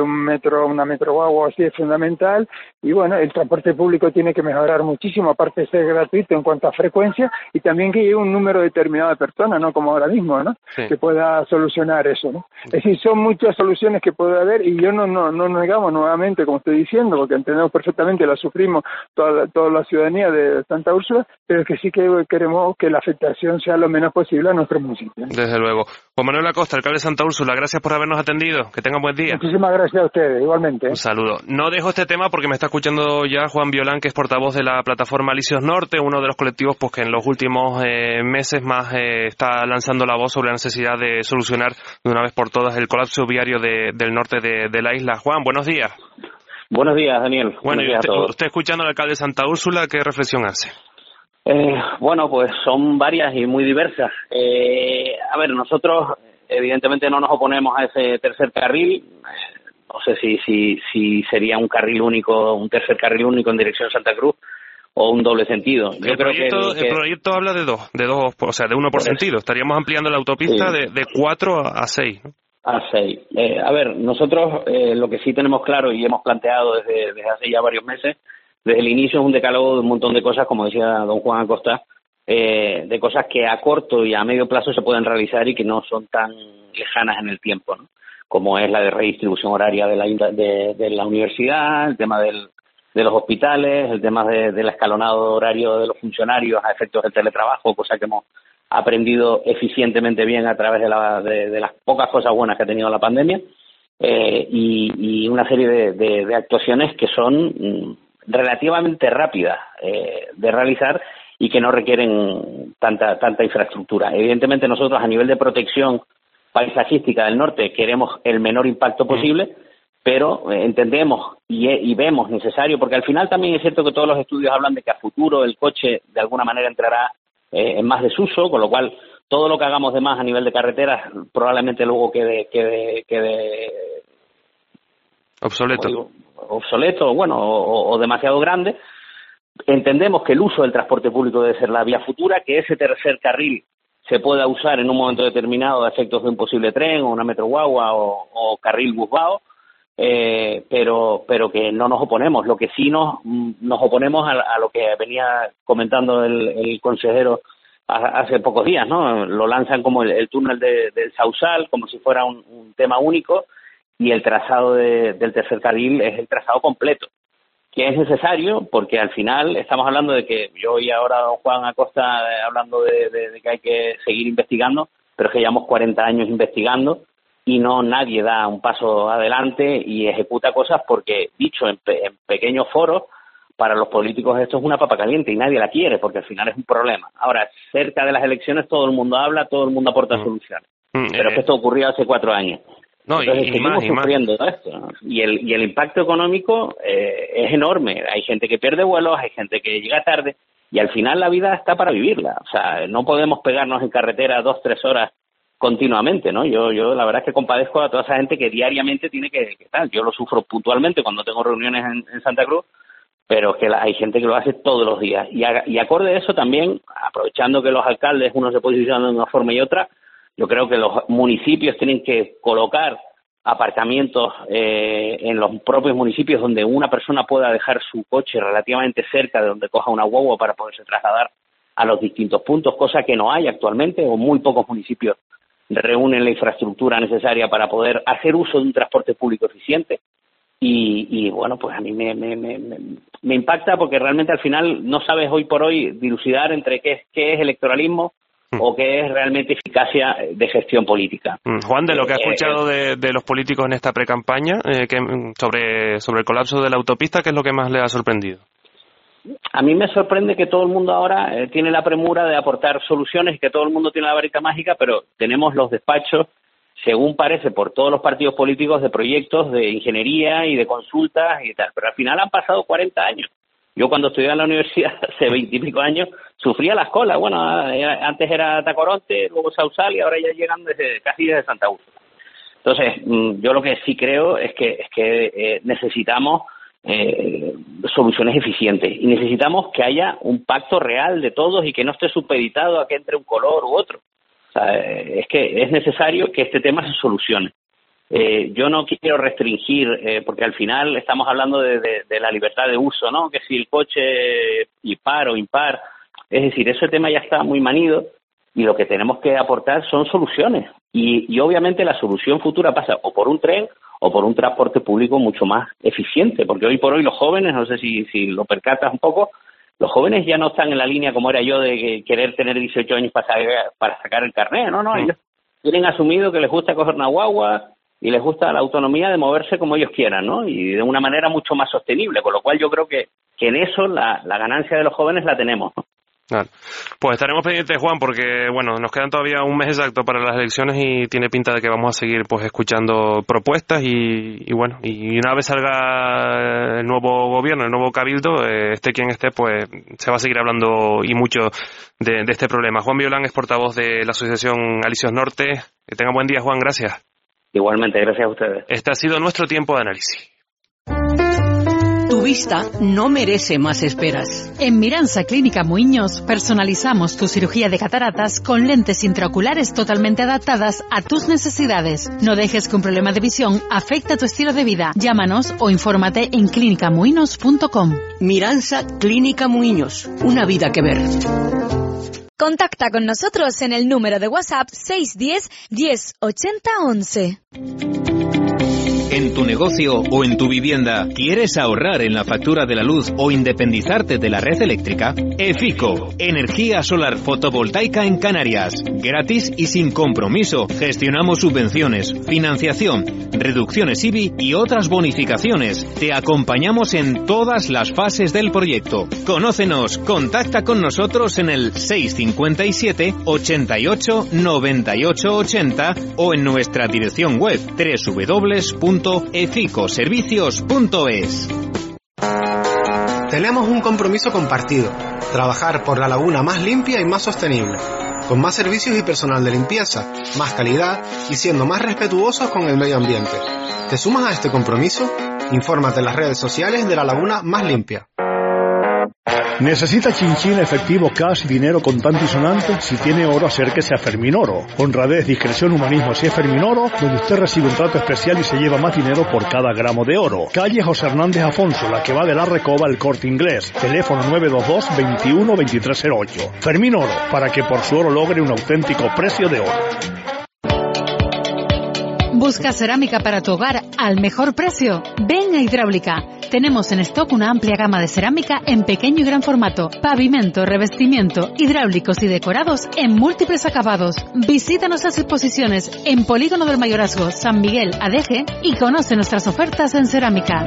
Speaker 5: una metro guagua así es fundamental, y bueno, el transporte público tiene que mejorar muchísimo, aparte de ser gratuito en cuanto a frecuencia, y también que llegue un número determinado de personas, no como ahora mismo, ¿no? Sí. Que pueda solucionar eso, ¿no? Es decir, son muchas soluciones que puede haber, y yo no negamos nuevamente, como estoy diciendo, porque entendemos perfectamente, la sufrimos toda la ciudadanía de Santa Úrsula, pero que sí que queremos que la afectación sea lo menos posible a nuestro municipio.
Speaker 3: Desde luego. Juan Manuel Acosta, alcalde de Santa Úrsula, gracias por habernos atendido. Que tengan buen día.
Speaker 5: Muchísimas gracias a ustedes, igualmente.
Speaker 3: Un saludo. No dejo este tema porque me está escuchando ya Juan Violán, que es portavoz de la plataforma Alisios Norte, uno de los colectivos pues que en los últimos meses más está lanzando la voz sobre la necesidad de solucionar de una vez por todas el colapso viario del norte de la isla. Juan, buenos días.
Speaker 7: Buenos días, Daniel.
Speaker 3: Bueno, y usted escuchando al alcalde de Santa Úrsula, ¿qué reflexión hace?
Speaker 7: Bueno, pues son varias y muy diversas. A ver, nosotros evidentemente no nos oponemos a ese tercer carril. No sé si sería un carril único, un tercer carril único en dirección Santa Cruz o un doble sentido.
Speaker 3: El proyecto habla de dos, o sea, de uno por sentido. Estaríamos ampliando la autopista de 4 a 6. ¿no?
Speaker 7: A 6. A ver, nosotros lo que sí tenemos claro y hemos planteado desde hace ya varios meses, desde el inicio, es un decálogo de un montón de cosas, como decía don Juan Acosta, de cosas que a corto y a medio plazo se pueden realizar y que no son tan lejanas en el tiempo, ¿no? Como es la de redistribución horaria de la universidad, el tema de los hospitales, el tema del escalonado horario de los funcionarios a efectos del teletrabajo, cosa que hemos aprendido eficientemente bien a través de las pocas cosas buenas que ha tenido la pandemia, y una serie de actuaciones que son relativamente rápidas de realizar y que no requieren tanta infraestructura. Evidentemente nosotros a nivel de protección paisajística del norte queremos el menor impacto posible, pero entendemos y vemos necesario, porque al final también es cierto que todos los estudios hablan de que a futuro el coche de alguna manera entrará en más desuso, con lo cual todo lo que hagamos de más a nivel de carreteras probablemente luego quede obsoleto, bueno, o demasiado grande. Entendemos que el uso del transporte público debe ser la vía futura, que ese tercer carril se pueda usar en un momento determinado a efectos de un posible tren o una metro guagua o carril busbao, pero que no nos oponemos. Lo que sí nos oponemos a lo que venía comentando el consejero hace pocos días, ¿no? Lo lanzan como el túnel del Sausal, como si fuera un tema único, y el trazado del tercer carril es el trazado completo, que es necesario porque al final estamos hablando de que yo oí ahora a don Juan Acosta hablando de que hay que seguir investigando, pero es que llevamos 40 años investigando y nadie da un paso adelante y ejecuta cosas porque, dicho en pequeños foros, para los políticos esto es una papa caliente y nadie la quiere porque al final es un problema. Ahora, cerca de las elecciones todo el mundo habla, todo el mundo aporta soluciones, pero es que esto ocurrió hace 4 años. No, entonces seguimos sufriendo esto, ¿no? Y el impacto económico es enorme. Hay gente que pierde vuelos, hay gente que llega tarde, y al final la vida está para vivirla. O sea, no podemos pegarnos en carretera 2-3 horas continuamente, ¿no? Yo la verdad es que compadezco a toda esa gente que diariamente tiene que tal. Yo lo sufro puntualmente cuando tengo reuniones en Santa Cruz, pero es que hay gente que lo hace todos los días. Y acorde a eso también, aprovechando que los alcaldes, uno se posicionan de una forma y otra, yo creo que los municipios tienen que colocar aparcamientos en los propios municipios donde una persona pueda dejar su coche relativamente cerca de donde coja una guagua para poderse trasladar a los distintos puntos, cosa que no hay actualmente, o muy pocos municipios reúnen la infraestructura necesaria para poder hacer uso de un transporte público eficiente. Y bueno, pues a mí me impacta porque realmente al final no sabes hoy por hoy dilucidar entre qué es electoralismo o qué es realmente eficacia de gestión política.
Speaker 3: Juan, de lo que ha escuchado de los políticos en esta precampaña sobre el colapso de la autopista, ¿qué es lo que más le ha sorprendido?
Speaker 7: A mí me sorprende que todo el mundo ahora tiene la premura de aportar soluciones, que todo el mundo tiene la varita mágica, pero tenemos los despachos, según parece, por todos los partidos políticos, de proyectos de ingeniería y de consultas y tal. Pero al final han pasado 40 años. Yo cuando estudié en la universidad, hace 20 y pico años, sufría las colas. Bueno, antes era Tacoronte, luego Sausal y ahora ya llegan casi desde Santa Úrsula. Entonces, yo lo que sí creo es que necesitamos soluciones eficientes y necesitamos que haya un pacto real de todos y que no esté supeditado a que entre un color u otro. O sea, es que es necesario que este tema se solucione. Yo no quiero restringir, porque al final estamos hablando de la libertad de uso, ¿no? Que si el coche par o impar, es decir, ese tema ya está muy manido y lo que tenemos que aportar son soluciones. Y obviamente la solución futura pasa o por un tren o por un transporte público mucho más eficiente, porque hoy por hoy los jóvenes, no sé si lo percatas un poco, los jóvenes ya no están en la línea como era yo de querer tener 18 años para sacar el carnet, no, ellos tienen asumido que les gusta coger una guagua y les gusta la autonomía de moverse como ellos quieran, ¿no? Y de una manera mucho más sostenible, con lo cual yo creo que en eso la ganancia de los jóvenes la tenemos, ¿no?
Speaker 3: Claro. Pues estaremos pendientes, Juan, porque bueno, nos quedan todavía un mes exacto para las elecciones y tiene pinta de que vamos a seguir pues escuchando propuestas y bueno, y una vez salga el nuevo gobierno, el nuevo cabildo, esté quien esté, pues se va a seguir hablando y mucho de este problema. Juan Violán es portavoz de la Asociación Alisios Norte. Que tenga buen día, Juan, gracias.
Speaker 7: Igualmente, gracias a ustedes.
Speaker 3: Este ha sido nuestro tiempo de análisis.
Speaker 6: Tu vista no merece más esperas.
Speaker 19: En Miranza Clínica Muiños personalizamos tu cirugía de cataratas con lentes intraoculares totalmente adaptadas a tus necesidades. No dejes que un problema de visión afecte a tu estilo de vida. Llámanos o infórmate en clinicamuiños.com.
Speaker 6: Miranza Clínica Muiños, una vida que ver.
Speaker 13: Contacta con nosotros en el número de WhatsApp 610 10 80 11.
Speaker 4: En tu negocio o en tu vivienda, ¿quieres ahorrar en la factura de la luz o independizarte de la red eléctrica? EFICO, energía solar fotovoltaica en Canarias. Gratis y sin compromiso. Gestionamos subvenciones, financiación, reducciones IBI y otras bonificaciones. Te acompañamos en todas las fases del proyecto. Conócenos, contacta con nosotros en el 657 88 98 80 o en nuestra dirección web www.eficoservicios.es.
Speaker 8: Tenemos un compromiso compartido: trabajar por la laguna más limpia y más sostenible, con más servicios y personal de limpieza, más calidad y siendo más respetuosos con el medio ambiente. ¿Te sumas a este compromiso? Infórmate en las redes sociales de la laguna más limpia.
Speaker 10: ¿Necesita chinchín, efectivo, cash, dinero contante y sonante? Si tiene oro, acérquese a Ferminoro. Honradez, discreción, humanismo. Si es Ferminoro, donde usted recibe un trato especial y se lleva más dinero por cada gramo de oro. Calle José Hernández Afonso, la que va de la Recoba al Corte Inglés. Teléfono 922-21-2308. Ferminoro, para que por su oro logre un auténtico precio de oro.
Speaker 19: ¿Busca cerámica para tu hogar al mejor precio? Ven a Hidráulica. Tenemos en stock una amplia gama de cerámica en pequeño y gran formato, pavimento, revestimiento, hidráulicos y decorados en múltiples acabados. Visita nuestras exposiciones en Polígono del Mayorazgo, San Miguel, Adeje y conoce nuestras ofertas en cerámica.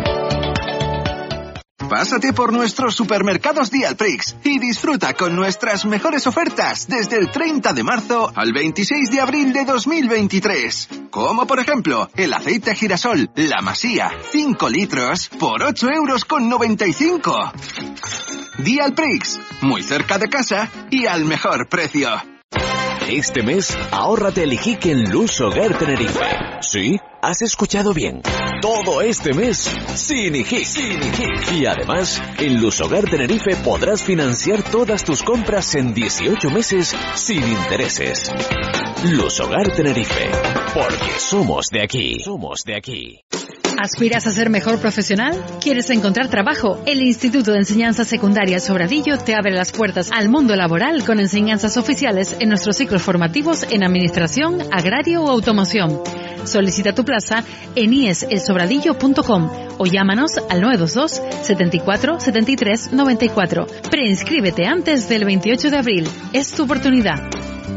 Speaker 11: Pásate por nuestros supermercados Dialprix y disfruta con nuestras mejores ofertas desde el 30 de marzo al 26 de abril de 2023. Como por ejemplo, el aceite girasol La Masía, 5 litros por 8,95 €. Dialprix, muy cerca de casa y al mejor precio.
Speaker 17: Este mes, ahórrate el Ijique en Luz Hogar Tenerife. ¿Sí? ¿Has escuchado bien? Todo este mes, sin Ijique. Y además, en Luz Hogar Tenerife podrás financiar todas tus compras en 18 meses sin intereses. Luz Hogar Tenerife, porque somos de aquí.
Speaker 19: ¿Aspiras a ser mejor profesional? ¿Quieres encontrar trabajo? El Instituto de Enseñanza Secundaria Sobradillo te abre las puertas al mundo laboral con enseñanzas oficiales en nuestros ciclos formativos en Administración, Agrario o Automoción. Solicita tu plaza en ieselsobradillo.com o llámanos al 922 74 73 94. Preinscríbete antes del 28 de abril. Es tu oportunidad.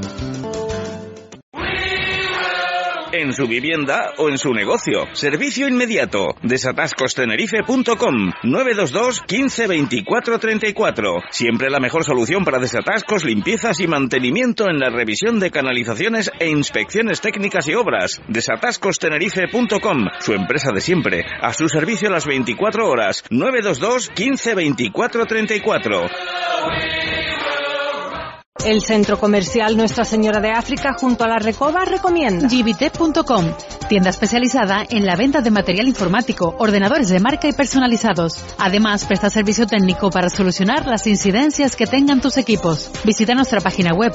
Speaker 9: En su vivienda o en su negocio. Servicio inmediato. Desatascostenerife.com 922 15 24 34. Siempre la mejor solución para desatascos, limpiezas y mantenimiento en la revisión de canalizaciones e inspecciones técnicas y obras. Desatascostenerife.com, su empresa de siempre. A su servicio las 24 horas. 922 15 24 34.
Speaker 12: El Centro Comercial Nuestra Señora de África junto a la Recoba recomienda
Speaker 19: Gibitech.com, tienda especializada en la venta de material informático, ordenadores de marca y personalizados. Además, presta servicio técnico para solucionar las incidencias que tengan tus equipos. Visita nuestra página web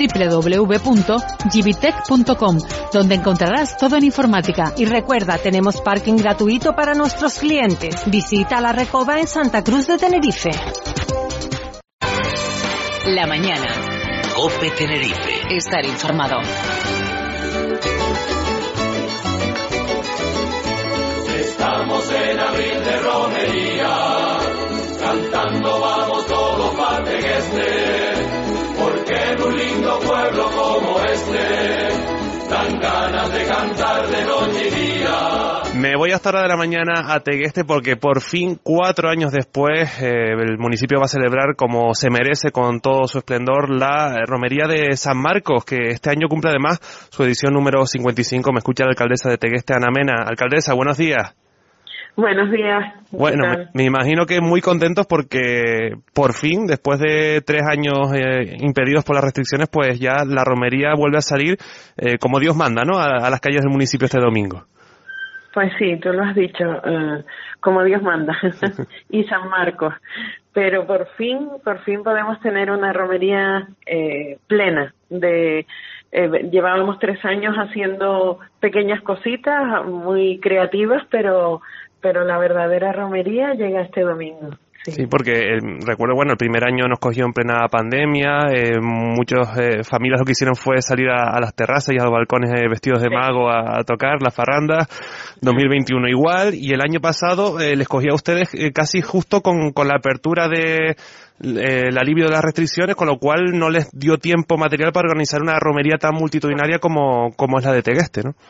Speaker 19: www.gibitech.com, donde encontrarás todo en informática.
Speaker 12: Y recuerda, tenemos parking gratuito para nuestros clientes. Visita la Recoba en Santa Cruz de Tenerife.
Speaker 2: La mañana.
Speaker 1: COPE Tenerife.
Speaker 2: Estar informado.
Speaker 16: Estamos en abril de romería, cantando vamos todos pa' Tegueste, porque en un lindo pueblo como este, dan ganas de cantar de noche y día.
Speaker 3: Me voy hasta hora de la mañana a Tegueste porque por fin, 4 años después, el municipio va a celebrar como se merece, con todo su esplendor, la romería de San Marcos, que este año cumple además su edición número 55. Me escucha la alcaldesa de Tegueste, Ana Mena. Alcaldesa, buenos días.
Speaker 18: Buenos días.
Speaker 3: Bueno, me imagino que muy contentos porque por fin, después de 3 años impedidos por las restricciones, pues ya la romería vuelve a salir como Dios manda, ¿no? A las calles del municipio este domingo.
Speaker 18: Pues sí, tú lo has dicho, como Dios manda, y San Marcos. Pero por fin podemos tener una romería plena. Llevábamos 3 años haciendo pequeñas cositas muy creativas, pero la verdadera romería llega este domingo.
Speaker 3: Sí, porque recuerdo, el primer año nos cogió en plena pandemia, muchas familias lo que hicieron fue salir a las terrazas y a los balcones vestidos de mago a tocar las farrandas. 2021 igual, y el año pasado les cogía a ustedes casi justo con la apertura de el alivio de las restricciones, con lo cual no les dio tiempo material para organizar una romería tan multitudinaria como es la de Tegueste, ¿no?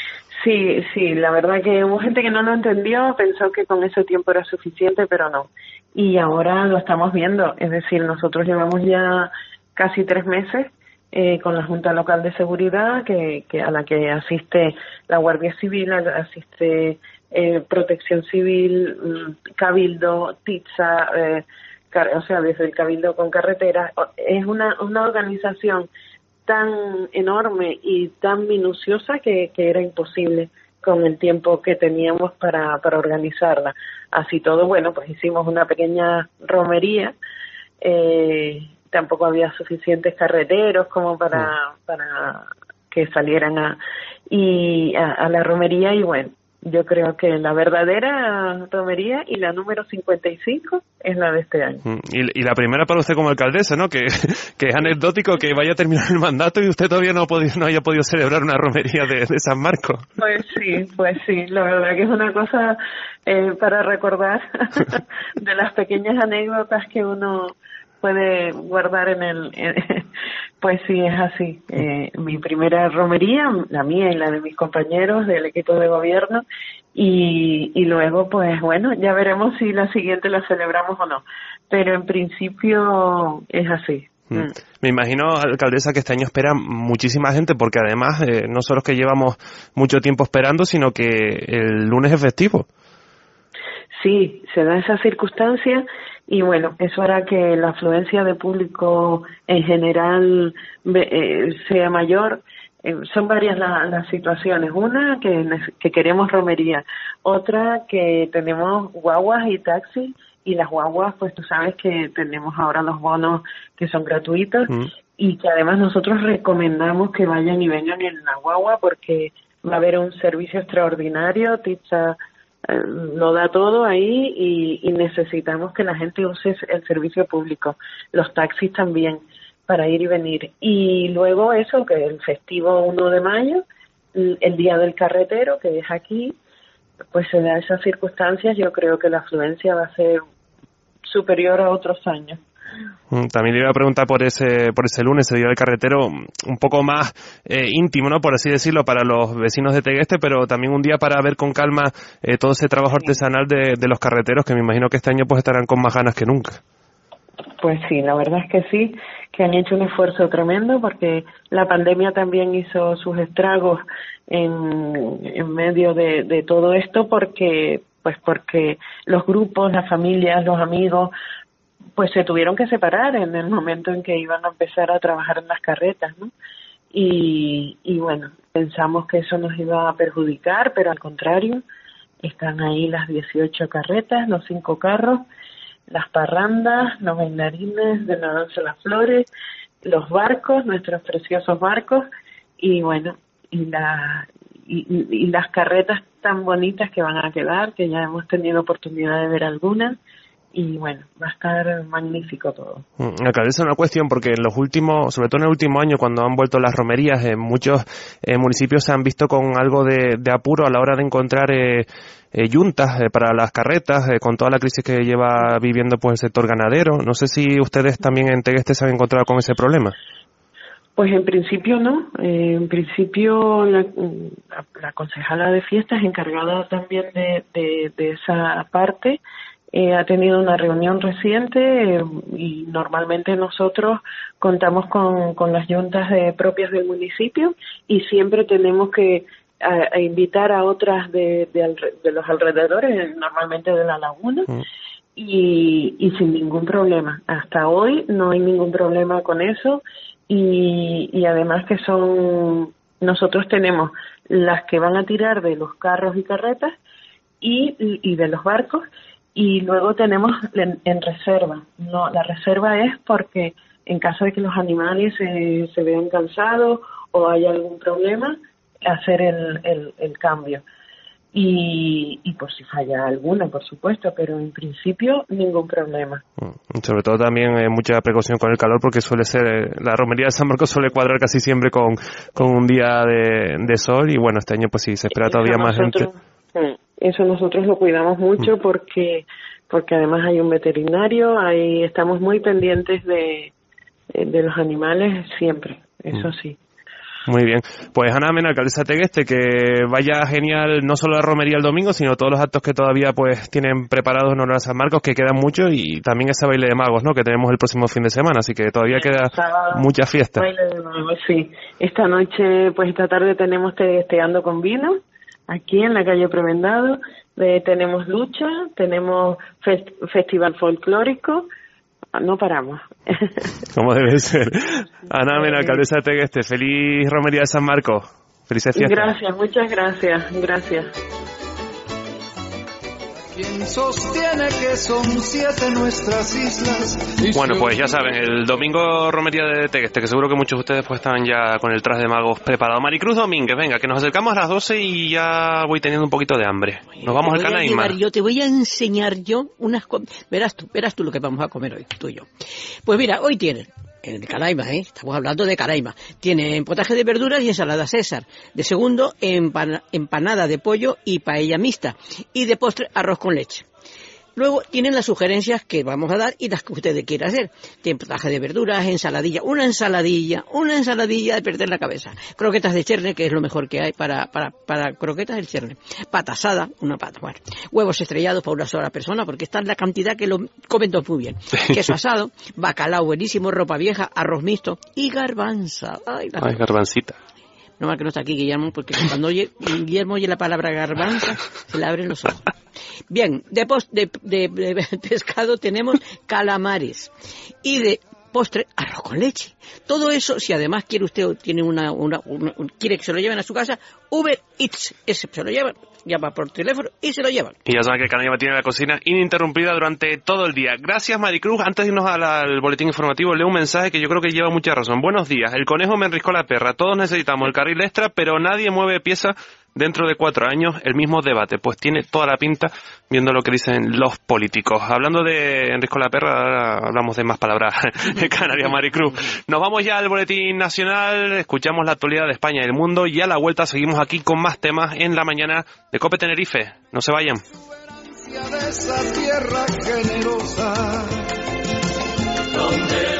Speaker 18: Sí, la verdad que hubo gente que no lo entendió, pensó que con ese tiempo era suficiente, pero no. Y ahora lo estamos viendo, es decir, nosotros llevamos ya casi 3 meses con la Junta Local de Seguridad, que a la que asiste la Guardia Civil, asiste Protección Civil, Cabildo, TITSA, o sea, desde el Cabildo con carreteras. Es una organización tan enorme y tan minuciosa que era imposible con el tiempo que teníamos para organizarla. Así todo, pues hicimos una pequeña romería. Tampoco había suficientes carreteros como para que salieran a la romería, y yo creo que la verdadera romería y la número 55 es la de este año.
Speaker 3: Y la primera para usted como alcaldesa, ¿no? Que es anecdótico que vaya a terminar el mandato y usted todavía no haya podido celebrar una romería de San Marcos.
Speaker 18: Pues sí, la verdad que es una cosa para recordar de las pequeñas anécdotas que uno puede guardar pues sí, es así. Mi primera romería, la mía y la de mis compañeros del equipo de gobierno, y luego, ya veremos si la siguiente la celebramos o no. Pero en principio es así.
Speaker 3: Me imagino, alcaldesa, que este año espera muchísima gente, porque además no solo es que llevamos mucho tiempo esperando, sino que el lunes es festivo.
Speaker 18: sí, se da esa circunstancia y bueno, eso hará que la afluencia de público en general sea mayor. Son varias las situaciones. Una, que queremos romería. Otra, que tenemos guaguas y taxis. Y las guaguas, pues tú sabes que tenemos ahora los bonos que son gratuitos. Y que además nosotros recomendamos que vayan y vengan en la guagua porque va a haber un servicio extraordinario. Titsa lo da todo ahí y necesitamos que la gente use el servicio público. Los taxis también, para ir y venir. Y luego eso, que el festivo 1 de mayo, el Día del Carretero, que es aquí, pues se da esas circunstancias. Yo creo que la afluencia va a ser superior a otros años.
Speaker 3: También le iba a preguntar por ese lunes, el Día del Carretero, un poco más íntimo, ¿no?, por así decirlo, para los vecinos de Tegueste, pero también un día para ver con calma todo ese trabajo artesanal de los carreteros, que me imagino que este año pues estarán con más ganas que nunca.
Speaker 18: Pues sí, la verdad es que sí, que han hecho un esfuerzo tremendo porque la pandemia también hizo sus estragos en medio de todo esto porque los grupos, las familias, los amigos pues se tuvieron que separar en el momento en que iban a empezar a trabajar en las carretas, ¿no? Y bueno, pensamos que eso nos iba a perjudicar, pero al contrario, están ahí las 18 carretas, los 5 carros, las parrandas, los bailarines de la danza de las flores, los barcos, nuestros preciosos barcos, y bueno, y las carretas tan bonitas que van a quedar, que ya hemos tenido oportunidad de ver algunas, y bueno, va a estar magnífico todo.
Speaker 3: Alcaldesa, una cuestión, porque en los últimos, sobre todo en el último año, cuando han vuelto las romerías, en muchos municipios se han visto con algo de apuro a la hora de encontrar yuntas para las carretas, con toda la crisis que lleva viviendo pues el sector ganadero. No sé si ustedes también en Tegueste se han encontrado con ese problema.
Speaker 18: Pues en principio no. En principio la concejala de fiestas, encargada también de esa parte, ha tenido una reunión reciente y normalmente nosotros contamos con las yuntas propias del municipio y siempre tenemos que invitar a otras de los alrededores, normalmente de la laguna, y sin ningún problema. Hasta hoy no hay ningún problema con eso y además que nosotros tenemos las que van a tirar de los carros y carretas y de los barcos. Y luego tenemos en reserva. No, la reserva es porque en caso de que los animales se vean cansados o haya algún problema, hacer el cambio. Y por si falla alguna, por supuesto, pero en principio ningún problema.
Speaker 3: Sobre todo también mucha precaución con el calor porque suele ser, la romería de San Marcos suele cuadrar casi siempre con un día de sol y bueno, este año pues sí, se espera todavía más gente.
Speaker 18: Eso nosotros lo cuidamos mucho porque además hay un veterinario, estamos muy pendientes de los animales siempre, eso sí.
Speaker 3: Muy bien. Pues Ana Mena, alcaldesa de Tegueste, que vaya genial no solo la romería el domingo, sino todos los actos que todavía pues tienen preparados en honor a San Marcos, que quedan muchos, y también ese baile de magos, ¿no?, que tenemos el próximo fin de semana, así que todavía queda mucha fiesta.
Speaker 18: Baile de magos, sí. Esta noche, pues esta tarde tenemos Teguesteando con Vino, aquí en la calle Provendado, tenemos lucha, tenemos festival folclórico, no paramos.
Speaker 3: Como debe ser. Ana Mena, alcaldesa de Tegueste, feliz romería de San Marcos, felices fiestas.
Speaker 18: Gracias, muchas gracias.
Speaker 16: ¿Quién sostiene que son 7 nuestras islas?
Speaker 3: Bueno, pues ya saben, el domingo romería de Tegueste, que seguro que muchos de ustedes pues están ya con el traje de magos preparado. Maricruz Domínguez, venga, que nos acercamos a las 12 y ya voy teniendo un poquito de hambre. Nos vamos al Canaima.
Speaker 6: Yo te voy a enseñar unas cosas. Verás tú lo que vamos a comer hoy, tú y yo. Pues mira, hoy tienen en el Canaima, estamos hablando de Canaima, tienen potaje de verduras y ensalada César. De segundo, empanada de pollo y paella mixta. Y de postre, arroz con leche. Luego tienen las sugerencias que vamos a dar y las que ustedes quieran hacer. Tienen potaje de verduras, ensaladilla, una ensaladilla de perder la cabeza. Croquetas de cherne, que es lo mejor que hay para croquetas del cherne. Pata asada, una pata, bueno. Huevos estrellados para una sola persona, porque está en la cantidad que lo comen todos muy bien. Queso asado, bacalao buenísimo, ropa vieja, arroz mixto y garbanza. Ay,
Speaker 3: garbancita.
Speaker 6: No más que no está aquí Guillermo, porque cuando Guillermo oye la palabra garbanza, se le abren los ojos. Bien, de pescado tenemos calamares y de postre arroz con leche. Todo eso, si además quiere usted, tiene quiere que se lo lleven a su casa, Uber Eats, ese se lo llevan, llama por teléfono y se lo llevan.
Speaker 3: Y ya saben que Canaima tiene la cocina ininterrumpida durante todo el día. Gracias, Maricruz. Antes de irnos al boletín informativo, leo un mensaje que yo creo que lleva mucha razón. Buenos días, el conejo me enriscó la perra. Todos necesitamos el carril extra, pero nadie mueve pieza. Dentro de 4 años, el mismo debate, pues tiene toda la pinta, viendo lo que dicen los políticos. Hablando de Enrisco la Perra, ahora hablamos de más palabras de Canarias, Maricruz. Nos vamos ya al boletín nacional, escuchamos la actualidad de España y el mundo, y a la vuelta seguimos aquí con más temas en la mañana de COPE Tenerife. No se vayan.
Speaker 16: De esa tierra generosa, donde